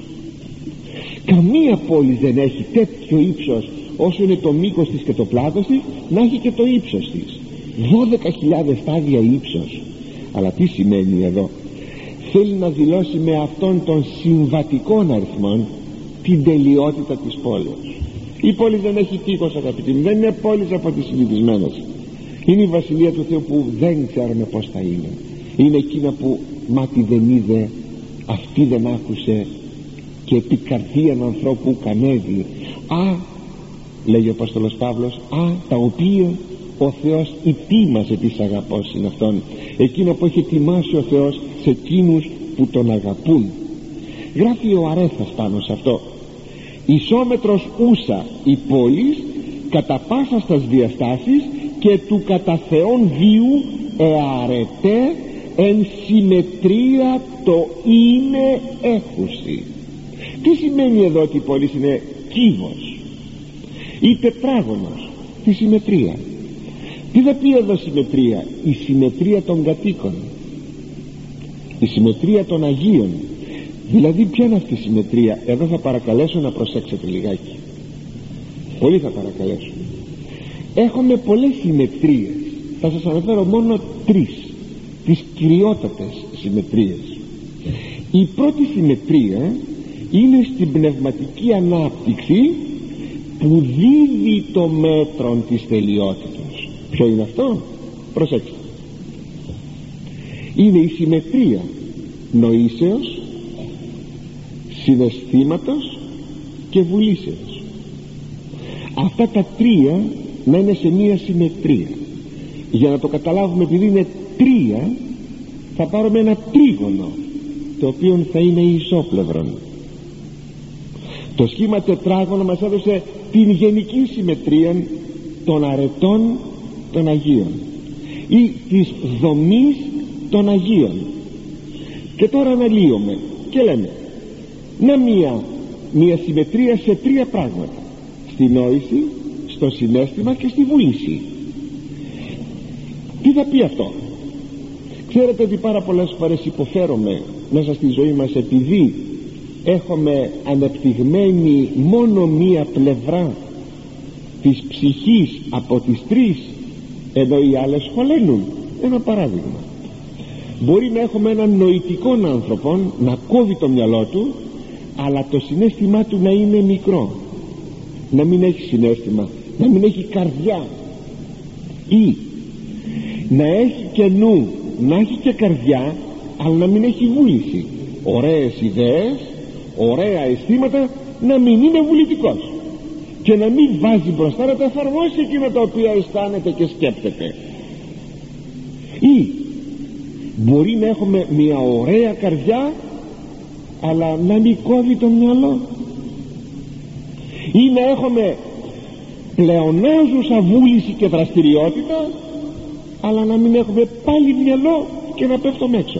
Καμία πόλη δεν έχει τέτοιο ύψος όσο είναι το μήκος της και το πλάτος της, να έχει και το ύψος της. Δώδεκα χιλιάδες στάδια ύψος. Αλλά τι σημαίνει εδώ? Θέλει να δηλώσει με αυτόν τον συμβατικών αριθμών την τελειότητα της πόλης. Η πόλη δεν έχει τείχος, αγαπητοί μου, δεν είναι πόλης από τις συνηθισμένες. Είναι η Βασιλεία του Θεού που δεν ξέρουμε πως θα είναι. Είναι εκείνα που μάτι δεν είδε, αυτή δεν άκουσε, και επί καρδίαν ανθρώπου κανέβη. Α, λέγει ο Απόστολος Παύλος, α, τα οποία ο Θεός ετοίμασε της αγαπώσιν αυτών, εκείνο που έχει ετοιμάσει ο Θεός σε εκείνους που τον αγαπούν. Γράφει ο Αρέθας πάνω σε αυτό: ισόμετρος ούσα η πόλης κατά πάσα στας διαστάσεις και του κατά Θεόν βίου εαρετέ εν συμμετρία το είναι έχουση. Τι σημαίνει εδώ ότι η πόλη είναι κύβος ή τετράγωνος? Τη συμμετρία. Τι θα πει εδώ συμμετρία? Η συμμετρία των κατοίκων, η συμμετρία των Αγίων. Δηλαδή ποια είναι αυτή η συμμετρία? Εδώ θα παρακαλέσω να προσέξετε λιγάκι, πολύ θα παρακαλέσω. Έχουμε πολλές συμμετρίες, θα σας αναφέρω μόνο τρεις, τις κυριότατες συμμετρίες. Η πρώτη συμμετρία είναι στην πνευματική ανάπτυξη που δίδει το μέτρο της τελειότητας. Ποιο είναι αυτό? Προσέξτε. Είναι η συμμετρία νοήσεως, συναισθήματος και βουλήσεως. Αυτά τα τρία να είναι σε μία συμμετρία. Για να το καταλάβουμε, επειδή είναι τρία, θα πάρουμε ένα τρίγωνο, το οποίο θα είναι ισόπλευρον. Το σχήμα τετράγωνο μας έδωσε την γενική συμμετρία των αρετών των Αγίων ή της δομής των Αγίων. Και τώρα αναλύουμε και λέμε να μία, μία συμμετρία σε τρία πράγματα: στη νόηση, στο συναίσθημα και στη βούληση. Τι θα πει αυτό? Ξέρετε ότι πάρα πολλές φορές υποφέρομαι μέσα στη ζωή μας επειδή έχουμε ανεπτυγμένη μόνο μία πλευρά της ψυχής από τις τρεις, ενώ οι άλλες χωλένουν. Ένα παράδειγμα: μπορεί να έχουμε έναν νοητικό άνθρωπο να κόβει το μυαλό του, αλλά το συναίσθημά του να είναι μικρό, να μην έχει συναίσθημα, να μην έχει καρδιά. Ή να έχει και νου, να έχει και καρδιά, αλλά να μην έχει βούληση. Ωραίες ιδέες, ωραία αισθήματα, να μην είναι βουλητικός και να μην βάζει μπροστά να τα εφαρμόσει εκείνα τα οποία αισθάνεται και σκέπτεται. Ή μπορεί να έχουμε μια ωραία καρδιά, αλλά να μην κόβει το μυαλό. Ή να έχουμε πλεονάζουσα βούληση και δραστηριότητα, αλλά να μην έχουμε πάλι μυαλό και να πέφτουμε έξω.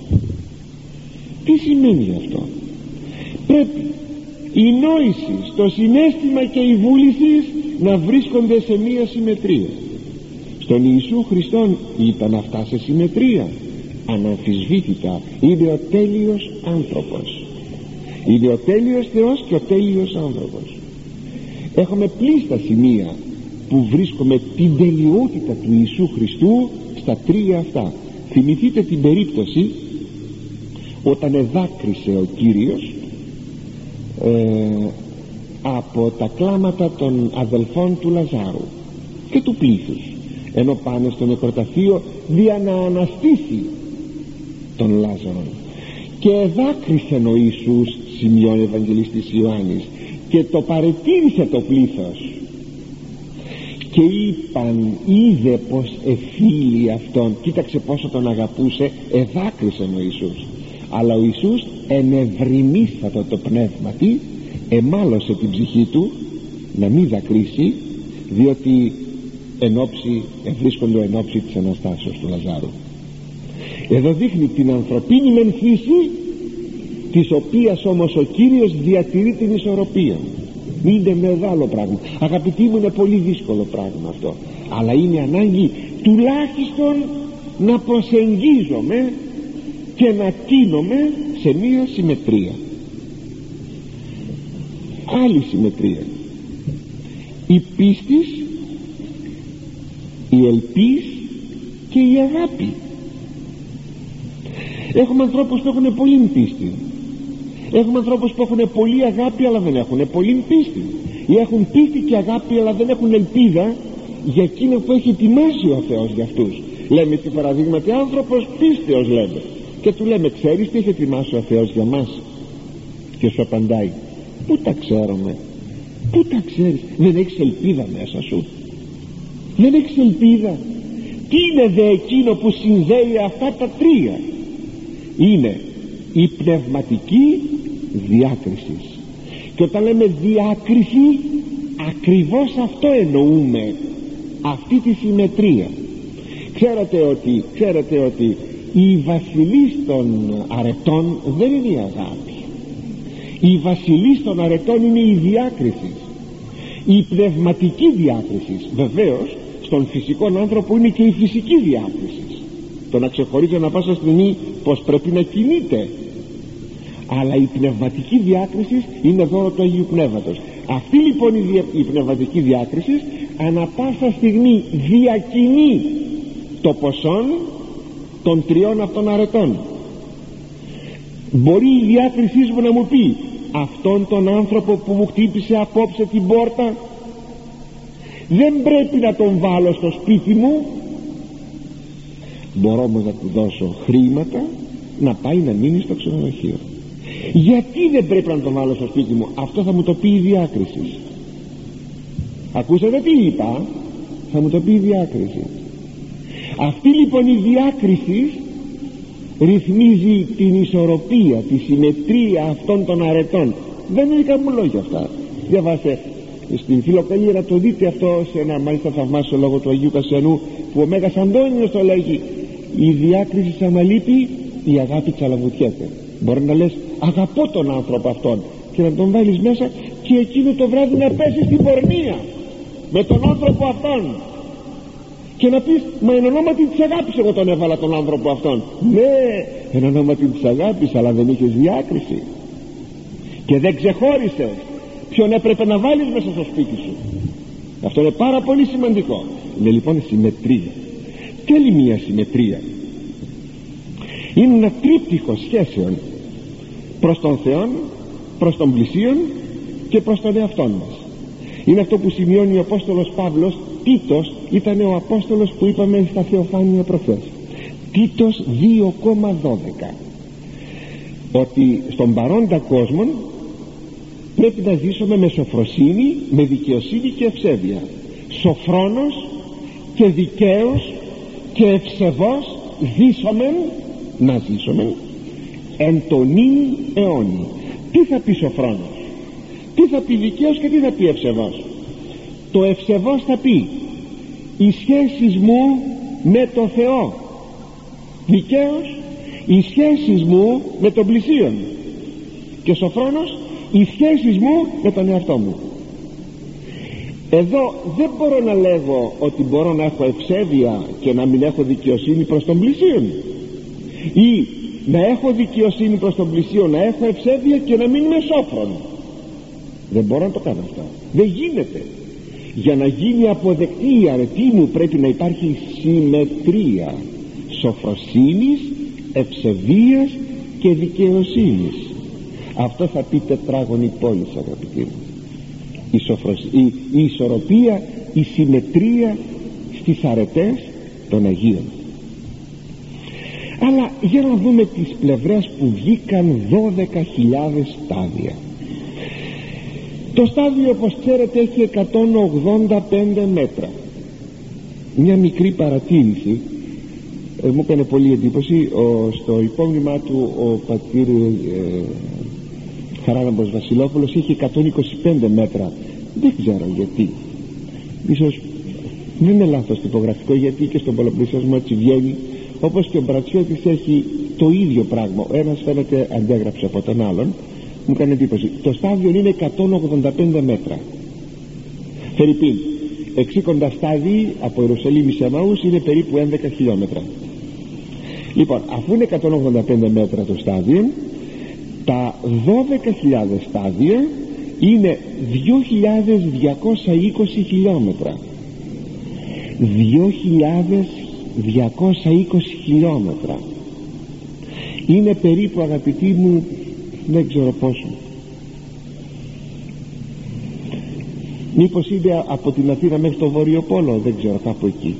Τι σημαίνει αυτό? Πρέπει η νόηση, το συναίσθημα και η βούληση να βρίσκονται σε μία συμμετρία. Στον Ιησού Χριστόν ήταν αυτά σε συμμετρία. Αναμφισβήτητα είναι ο τέλειος άνθρωπος, είναι ο τέλειος Θεός και ο τέλειος άνθρωπος. Έχουμε πλήστα σημεία που βρίσκουμε την τελειότητα του Ιησού Χριστού στα τρία αυτά. Θυμηθείτε την περίπτωση όταν εδάκρυσε ο Κύριος ε, από τα κλάματα των αδελφών του Λαζάρου και του πλήθους, ενώ πάνε στο νεκροταφείο δια να αναστήσει τον Λάζαρο, και εδάκρυσε ο Ιησούς, σημειώνει ο Ευαγγελιστής Ιωάννης, και το παρετήρησε το πλήθος και είπαν, είδε πως εφίλει αυτόν, κοίταξε πόσο τον αγαπούσε, εδάκρυσε ο Ιησούς. Αλλά ο Ιησούς ενευρυμίστατο το πνεύματι, εμάλωσε την ψυχή του να μην δακρύσει, διότι ενόψει, ευρίσκονται ενόψει της Αναστάσεως του Λαζάρου. Εδώ δείχνει την ανθρωπίνη μεν φύση, της οποίας όμως ο Κύριος διατηρεί την ισορροπία. Είναι μεγάλο πράγμα, αγαπητοί μου, είναι πολύ δύσκολο πράγμα αυτό, αλλά είναι ανάγκη τουλάχιστον να προσεγγίζομαι και να τίνομαι σε μία συμμετρία. Άλλη συμμετρία: η πίστης, η ελπίς και η αγάπη. Έχουμε ανθρώπους που έχουν πολύ πίστη, έχουμε ανθρώπους που έχουν πολύ αγάπη αλλά δεν έχουν πολύ πίστη, ή έχουν πίστη και αγάπη αλλά δεν έχουν ελπίδα για εκείνο που έχει ετοιμάσει ο Θεός για αυτούς. Λέμε τι παραδείγματι άνθρωπος πίστεως λέμε, και του λέμε, ξέρεις τι έχει ετοιμάσει ο Θεός για μας? Και σου απαντάει, πού τα ξέρουμε? Πού τα ξέρεις? Δεν έχεις ελπίδα μέσα σου, δεν έχεις ελπίδα. Τι είναι δε εκείνο που συνδέει αυτά τα τρία? Είναι η πνευματική διάκριση. Και όταν λέμε διάκριση, ακριβώς αυτό εννοούμε, αυτή τη συμμετρία. Ξέρετε ότι, ξέρετε ότι η βασιλής των αρετών δεν είναι η αγάπη, η βασιλής των αρετών είναι η διάκριση, η πνευματική διάκριση. Βεβαίως στον φυσικό άνθρωπο είναι και η φυσική διάκριση, το να ξεχωρίζει ανα πάσα στιγμή πως πρέπει να κινείται, αλλά η πνευματική διάκριση είναι δώρο του Αγίου Πνεύματος. Αυτή λοιπόν η, δια, η πνευματική διάκριση ανα πάσα στιγμή διακινεί το ποσόν των τριών αυτών αρετών. Μπορεί η διάκρισή μου να μου πει, αυτόν τον άνθρωπο που μου χτύπησε απόψε την πόρτα δεν πρέπει να τον βάλω στο σπίτι μου, μπορώ όμως να του δώσω χρήματα να πάει να μείνει στο ξενοδοχείο. Γιατί δεν πρέπει να τον βάλω στο σπίτι μου? Αυτό θα μου το πει η διάκριση. Ακούσατε τι είπα? Θα μου το πει η διάκριση. Αυτή λοιπόν η διάκριση ρυθμίζει την ισορροπία, τη συμμετρία αυτών των αρετών. Δεν είναι καμού λόγια αυτά. Διαβάστε στην Φιλοκαλία να το δείτε αυτό, σε ένα μάλιστα θαυμάσιο λόγο του Αγίου Κασιανού, που ο Μέγας Αντώνιος το λέγει: η διάκριση σαν να λείπει, η αγάπη τσαλαβουτιέται. Μπορεί να λες αγαπώ τον άνθρωπο αυτόν και να τον βάλεις μέσα και εκείνο το βράδυ να πέσει στην πορνεία με τον άνθρωπο αυτόν και να πεις μα εν ονόματι της αγάπης εγώ τον έβαλα τον άνθρωπο αυτόν. Ναι, εν ονόματι της αγάπης, αλλά δεν είχες διάκριση και δεν ξεχώρισες ποιον έπρεπε να βάλεις μέσα στο σπίτι σου. Αυτό είναι πάρα πολύ σημαντικό. Είναι λοιπόν συμμετρία. Και άλλη μια συμμετρία είναι ένα τρίπτυχο σχέσεων προς τον Θεό, προς τον πλησίον και προς τον εαυτόν μας. Είναι αυτό που σημειώνει ο Απόστολος Παύλος. Τίτος ήταν ο Απόστολος που είπαμε στα Θεοφάνεια προχθές. Τίτος δύο δώδεκα, ότι στον παρόντα κόσμο πρέπει να ζήσουμε με σοφροσύνη, με δικαιοσύνη και ευσέβεια, σοφρόνος και δικαίος και ευσεβός ζήσομεν, να ζήσομεν εν τον ίν αιώνι. Τι θα πει σοφρόνος, τι θα πει δικαίος και τι θα πει ευσεβός? Το ευσεβός θα πει οι σχέσεις μου με το Θεό, δικαίος οι σχέσεις μου με τον πλησίον, και σοφρόνος οι σχέσεις μου με τον εαυτό μου. Εδώ δεν μπορώ να λέγω ότι μπορώ να έχω ευσέβεια και να μην έχω δικαιοσύνη προς τον πλησίον, ή να έχω δικαιοσύνη προς τον πλησίον, να έχω ευσέβεια και να μην είμαι σόφρον. Δεν μπορώ να το κάνω αυτό, δεν γίνεται. Για να γίνει αποδεκτή η αρετή μου πρέπει να υπάρχει συμμετρία σοφροσύνης, ευσεβίας και δικαιοσύνης. Αυτό θα πει τετράγωνη πόλη, αγαπητοί μου. Η, σοφροσ... η... η ισορροπία, η συμμετρία στις αρετές των Αγίων. Αλλά για να δούμε τις πλευρές που βγήκαν δώδεκα χιλιάδες στάδια. Το στάδιο, όπως ξέρετε, έχει εκατόν ογδόντα πέντε μέτρα. Μια μικρή παρατήρηση ε, μου έκανε πολύ εντύπωση. Ο, στο υπόμνημά του ο πατήρ ε, Χαράλαμπος Βασιλόπουλος είχε εκατόν είκοσι πέντε μέτρα. Δεν ξέρω γιατί. Ίσως δεν είναι λάθος τυπογραφικό, γιατί και στον πολλαπλησιασμό έτσι βγαίνει. Όπως και ο Μπρατσιώτης έχει το ίδιο πράγμα. Ο ένας φαίνεται αντέγραψε από τον άλλον. Μου έκανε εντύπωση. Το στάδιο είναι εκατόν ογδόντα πέντε μέτρα. Φερρυπίν, εξήκοντα στάδιοι από Ιερουσαλήμ σε Εμαούς είναι περίπου έντεκα χιλιόμετρα. Λοιπόν, αφού είναι εκατόν ογδόντα πέντε μέτρα το στάδιο, τα δώδεκα χιλιάδες στάδια είναι δύο χιλιάδες διακόσια είκοσι χιλιόμετρα. δύο χιλιάδες διακόσια είκοσι χιλιόμετρα είναι περίπου, αγαπητοί μου, δεν ξέρω πόσο. Μήπως είναι από την Αθήνα μέχρι το Βόρειο Πόλο, δεν ξέρω, κάπου εκεί.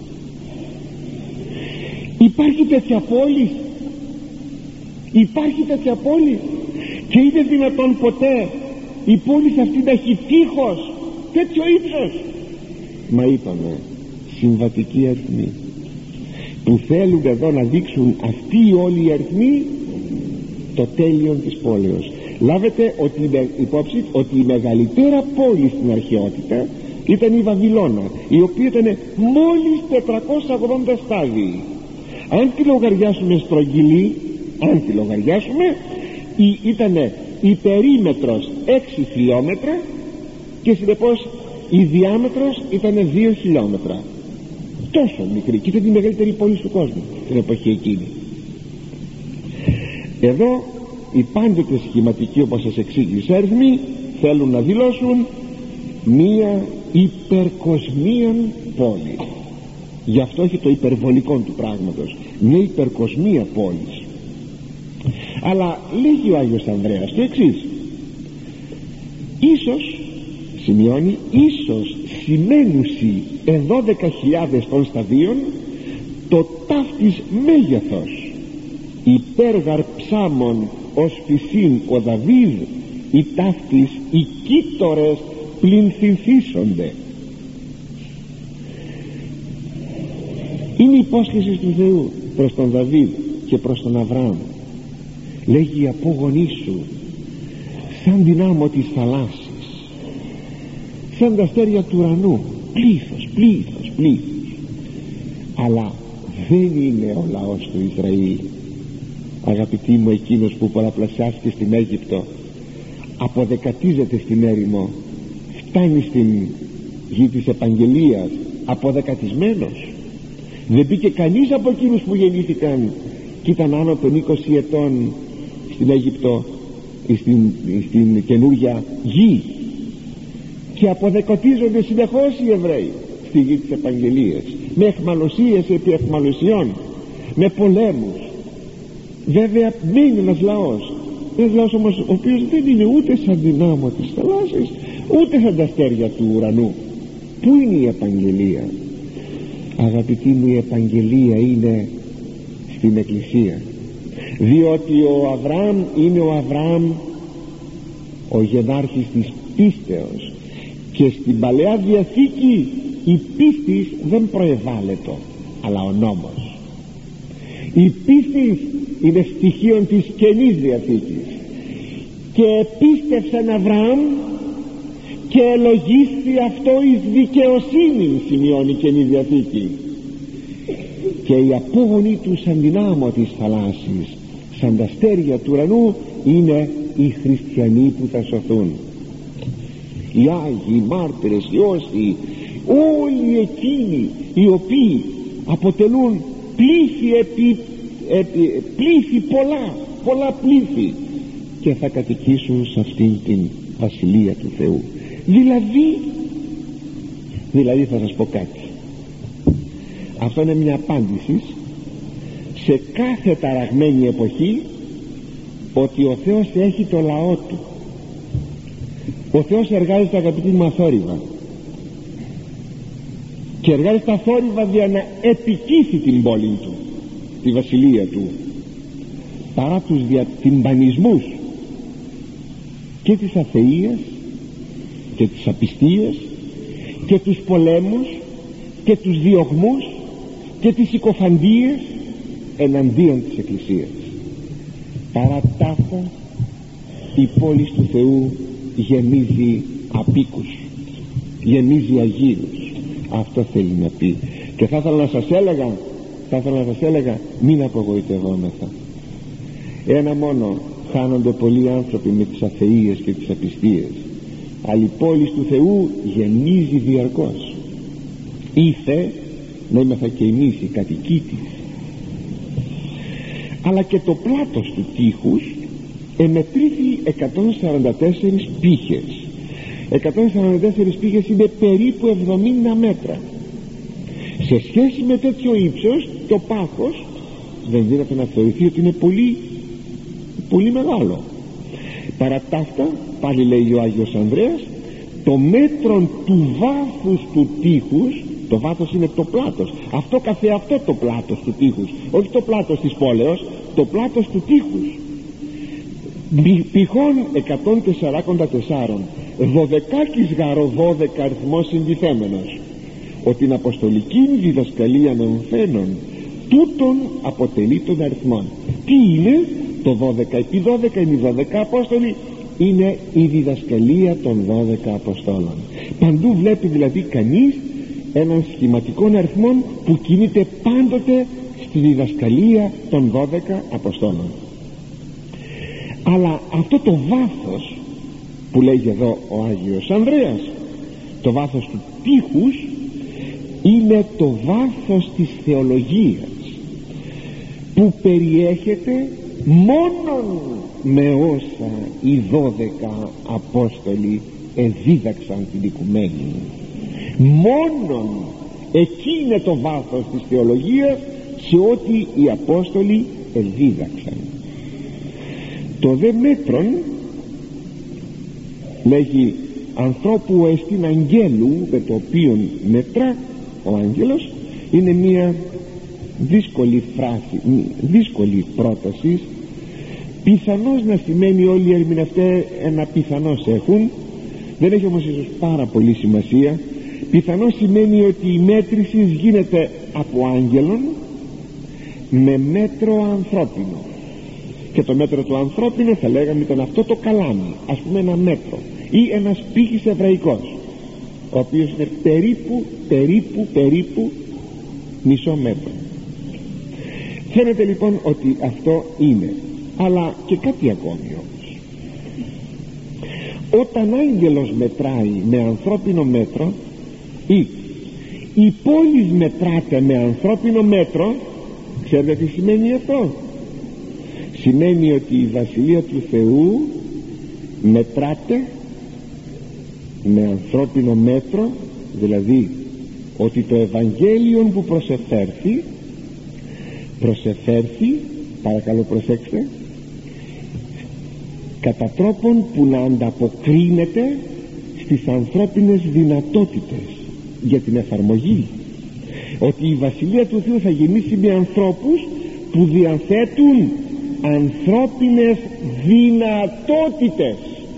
Υπάρχει τέτοια πόλη? Υπάρχει τέτοια πόλη? Και είναι δυνατόν ποτέ η πόλη αυτή να έχει τείχος τέτοιο ύψος? Μα είπαμε, συμβατικοί αριθμοί που θέλουν εδώ να δείξουν αυτοί όλοι οι αριθμοί το τέλειον της πόλεως. Λάβετε ότι, υπόψη ότι η μεγαλύτερα πόλη στην αρχαιότητα ήταν η Βαβυλώνα, η οποία ήταν μόλις τετρακόσια ογδόντα στάδιοι. Αν τη λογαριάσουμε στρογγυλή, αν τη λογαριάσουμε, ήταν η περίμετρος έξι χιλιόμετρα και συνεπώς η διάμετρος ήταν δύο χιλιόμετρα. Τόσο μικρή, και ήταν η μεγαλύτερη πόλη του κόσμου την εποχή εκείνη. Εδώ οι πάντοτε σχηματικοί, όπως σας εξήγησα, αριθμοί θέλουν να δηλώσουν μία υπερκοσμίαν πόλη. Γι' αυτό έχει το υπερβολικό του πράγματος, μια υπερκοσμία πόλης. Αλλά λέγει ο Άγιος Ανδρέας το εξής: ίσως, σημειώνει, ίσως σημαίνουσι εδώδεκα χιλιάδες των σταδίων το ταύτης μέγεθος υπέργαρ ψάμων ως φυσίν ο Δαβίδ, οι ταύτης οι κύττορες πλην θυνθήσονται. Είναι η υπόσχεση του Θεού προς τον Δαβίδ και προς τον Αβραάμ. Λέγει: από γονείς σου σαν την άμμο της θαλάσσης, σαν τα αστέρια του ουρανού, πλήθος, πλήθος, πλήθος. Αλλά δεν είναι ο λαός του Ισραήλ, αγαπητοί μου, εκείνος που πολλαπλασιάστηκε στην Αίγυπτο, αποδεκατίζεται στην έρημο, φτάνει στην γη της επαγγελίας αποδεκατισμένος. Δεν μπήκε κανείς από εκείνους που γεννήθηκαν και ήταν άνω των είκοσι ετών στην Αίγυπτο, στην, στην καινούργια γη, και αποδεκατίζονται συνεχώς οι Εβραίοι στη γη της επαγγελίας, με εχμαλωσίες επί εχμαλωσιών, με πολέμους. Βέβαια μείνει ένας λαός, ένας λαός όμως ο οποίος δεν είναι ούτε σαν την άμμο της θαλάσσης, ούτε σαν τα αστέρια του ουρανού. Πού είναι η επαγγελία? Αγαπητοί μου, η επαγγελία είναι στην Εκκλησία, διότι ο Αβραάμ είναι ο Αβραάμ, ο γενάρχης της πίστεως, και στην Παλαιά Διαθήκη η πίστη δεν προεβάλλεται, αλλά ο νόμος. Η πίστη είναι στοιχείο της Καινής Διαθήκης, και επίστευσεν Αβραάμ και ελογίσθη αυτό εις δικαιοσύνη, σημειώνει η Καινή Διαθήκη. Και οι απόγονοι του σαν την άμμο της θαλάσσης, σαν τα αστέρια του ουρανού, είναι οι χριστιανοί που θα σωθούν. Οι Άγιοι, οι μάρτυρες, οι όσοι, όλοι εκείνοι οι οποίοι αποτελούν πλήθη επί, επί πλήθη πολλά, πολλά πλήθη, και θα κατοικήσουν σε αυτήν την βασιλεία του Θεού. Δηλαδή, δηλαδή θα σας πω κάτι. Αυτό είναι μια απάντηση σε κάθε ταραγμένη εποχή, ότι ο Θεός έχει το λαό του. Ο Θεός εργάζεται, αγαπητοί μου, αθόρυβα, και εργάζεται αθόρυβα για να επικύσει την πόλη του, τη βασιλεία του, παρά τους διατυμπανισμούς και της αθείας και της απιστίας και τους πολέμους και τους διωγμούς και τις συκοφαντίες εναντίον της Εκκλησίας. Παρά ταύτα η πόλη του Θεού γεμίζει απίκους, γεμίζει αγίους. Αυτό θέλει να πει. Και θα ήθελα να σας έλεγα θα ήθελα να σας έλεγα μην απογοητευόμεθα. Ένα μόνο, χάνονται πολλοί άνθρωποι με τις αθείες και τις απιστίες, αλλά η πόλη του Θεού γεμίζει διαρκώς. Ήθε να είμεθα και εμείς οι κατοικοί της. Αλλά και το πλάτος του τείχους εμετρήθη εκατόν σαράντα τέσσερις πύχες. εκατόν σαράντα τέσσερις πύχες είναι περίπου εβδομήντα μέτρα. Σε σχέση με τέτοιο ύψος, το πάχος δεν δύναται να θεωρηθεί ότι είναι πολύ πολύ μεγάλο. Παρά ταύτα, πάλι λέει ο Άγιος Ανδρέας, το μέτρο του βάθους του τείχους, το βάθος είναι το πλάτος, αυτό καθεαυτό το πλάτος του τείχους, όχι το πλάτος της πόλεως, το πλάτος του τείχους, πηχών εκατόν τεσσαράκοντα τεσσάρων, δωδεκάκης γάρο δώδεκα αριθμός συντιθέμενος, ότι την αποστολική διδασκαλία των φαίνων τούτον αποτελεί τον αριθμόν. Τι είναι το δώδεκα? Επί δώδεκα είναι οι δώδεκα Απόστολοι, είναι η διδασκαλία των δώδεκα Αποστόλων. Παντού βλέπει δηλαδή κανείς έναν σχηματικό αριθμό που κινείται πάντοτε στη διδασκαλία των δώδεκα Αποστόλων. Αλλά αυτό το βάθος που λέγει εδώ ο Άγιος Ανδρέας, το βάθος του τείχους, είναι το βάθος της θεολογίας, που περιέχεται μόνον με όσα οι δώδεκα Απόστολοι εδίδαξαν την οικουμένη. Μόνον εκεί είναι το βάθος της θεολογίας, σε ό,τι οι Απόστολοι εδίδαξαν. Το δε μέτρον, λέγει, ανθρώπου εστίν αγγέλου, με το οποίο μετρά ο άγγελος, είναι μία δύσκολη φράση, δύσκολη πρόταση. Πιθανώς να σημαίνει, όλοι οι ερμηνευτές ένα πιθανώς έχουν, δεν έχει όμως ίσως πάρα πολύ σημασία. Πιθανώς σημαίνει ότι η μέτρηση γίνεται από άγγελον με μέτρο ανθρώπινο, και το μέτρο του ανθρώπινου θα λέγαμε ήταν αυτό το καλάμι, ας πούμε ένα μέτρο, ή ένας πύχης εβραϊκός, ο οποίος είναι περίπου περίπου περίπου μισό μέτρο. Φαίνεται λοιπόν ότι αυτό είναι. Αλλά και κάτι ακόμη όμως. Όταν άγγελος μετράει με ανθρώπινο μέτρο, ή η πόλη μετράται με ανθρώπινο μέτρο, ξέρετε τι σημαίνει αυτό? Σημαίνει ότι η Βασιλεία του Θεού μετράται με ανθρώπινο μέτρο, δηλαδή ότι το Ευαγγέλιο που προσεφέρθη προσεφέρθη, παρακαλώ προσέξτε, κατά τρόπον που να ανταποκρίνεται στις ανθρώπινες δυνατότητες για την εφαρμογή, ότι η Βασιλεία του Θεού θα γεννήσει με ανθρώπους που διαθέτουν ανθρώπινες δυνατότητες.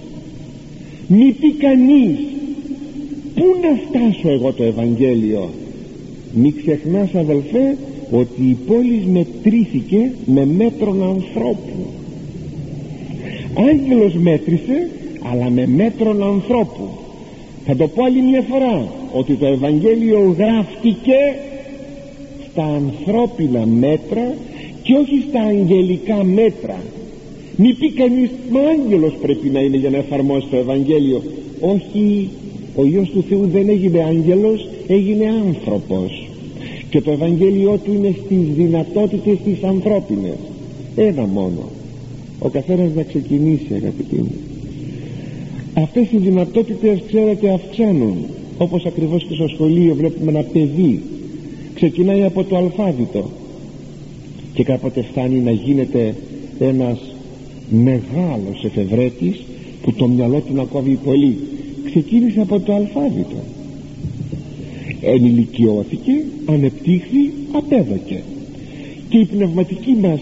Μη πει κανείς πού να φτάσω εγώ το Ευαγγέλιο. Μη ξεχνάς αδελφέ ότι η πόλη μετρήθηκε με μέτρον ανθρώπου. Άγγελος μέτρησε, αλλά με μέτρον ανθρώπου. Θα το πω άλλη μια φορά, ότι το Ευαγγέλιο γράφτηκε στα ανθρώπινα μέτρα και όχι στα αγγελικά μέτρα. Μη πει κανείς, μα άγγελος πρέπει να είναι για να εφαρμόσει το Ευαγγέλιο. Όχι, ο Υιός του Θεού δεν έγινε άγγελος, έγινε άνθρωπος, και το Ευαγγέλιο του είναι στις δυνατότητες τις ανθρώπινες. Ένα μόνο, ο καθένας να ξεκινήσει, αγαπητοί μου. Αυτές οι δυνατότητες, ξέρετε, αυξάνουν, όπως ακριβώς και στο σχολείο βλέπουμε ένα παιδί ξεκινάει από το αλφάβητο και κάποτε φτάνει να γίνεται ένας μεγάλος εφευρέτης που το μυαλό του να κόβει πολύ. Ξεκίνησε από το αλφάβητο, ενηλικιώθηκε, ανεπτύχθη, απέδωκε. Και η πνευματική μας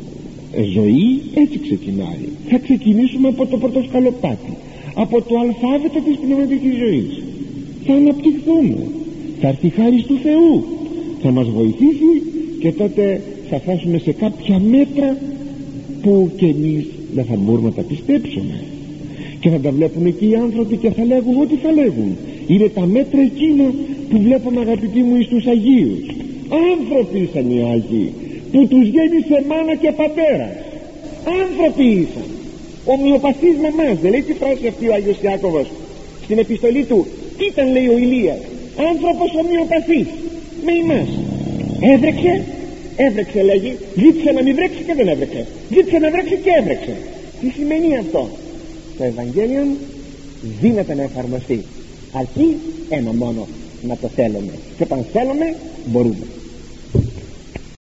ζωή έτσι ξεκινάει. Θα ξεκινήσουμε από το πρώτο σκαλοπάτι, από το αλφάβητο της πνευματικής ζωής. Θα αναπτυχθούμε, θα έρθει η χάρις του Θεού, θα μας βοηθήσει, και τότε θα φτάσουμε σε κάποια μέτρα που και εμείς δεν θα μπορούμε να τα πιστέψουμε, και θα τα βλέπουν και οι άνθρωποι και θα λέγουν ό,τι θα λέγουν. Είναι τα μέτρα εκείνα που βλέπουμε, αγαπητοί μου, εις τους Αγίους. Άνθρωποι ήσαν οι Άγιοι, που τους γέννησε μάνα και πατέρας. Άνθρωποι ήσαν, ομοιοπαθείς με εμάς. Δεν λέει τη φράση αυτή ο Άγιος Ιάκωβος στην επιστολή του? Τι ήταν, λέει ο Ηλίας? Άνθρωπος ομοιοπαθής με εμάς. Έβρεξε, έβρεξε λέγει, ζήτησε να μην βρέξει και δεν έβρεξε, ζήτησε να βρέξει και έβρεξε. Τι σημαίνει αυτό? Το Ευαγγέλιο δύναται να εφαρμοστεί, αρκεί ένα μόνο, να το θέλουμε, και όταν θέλουμε μπορούμε.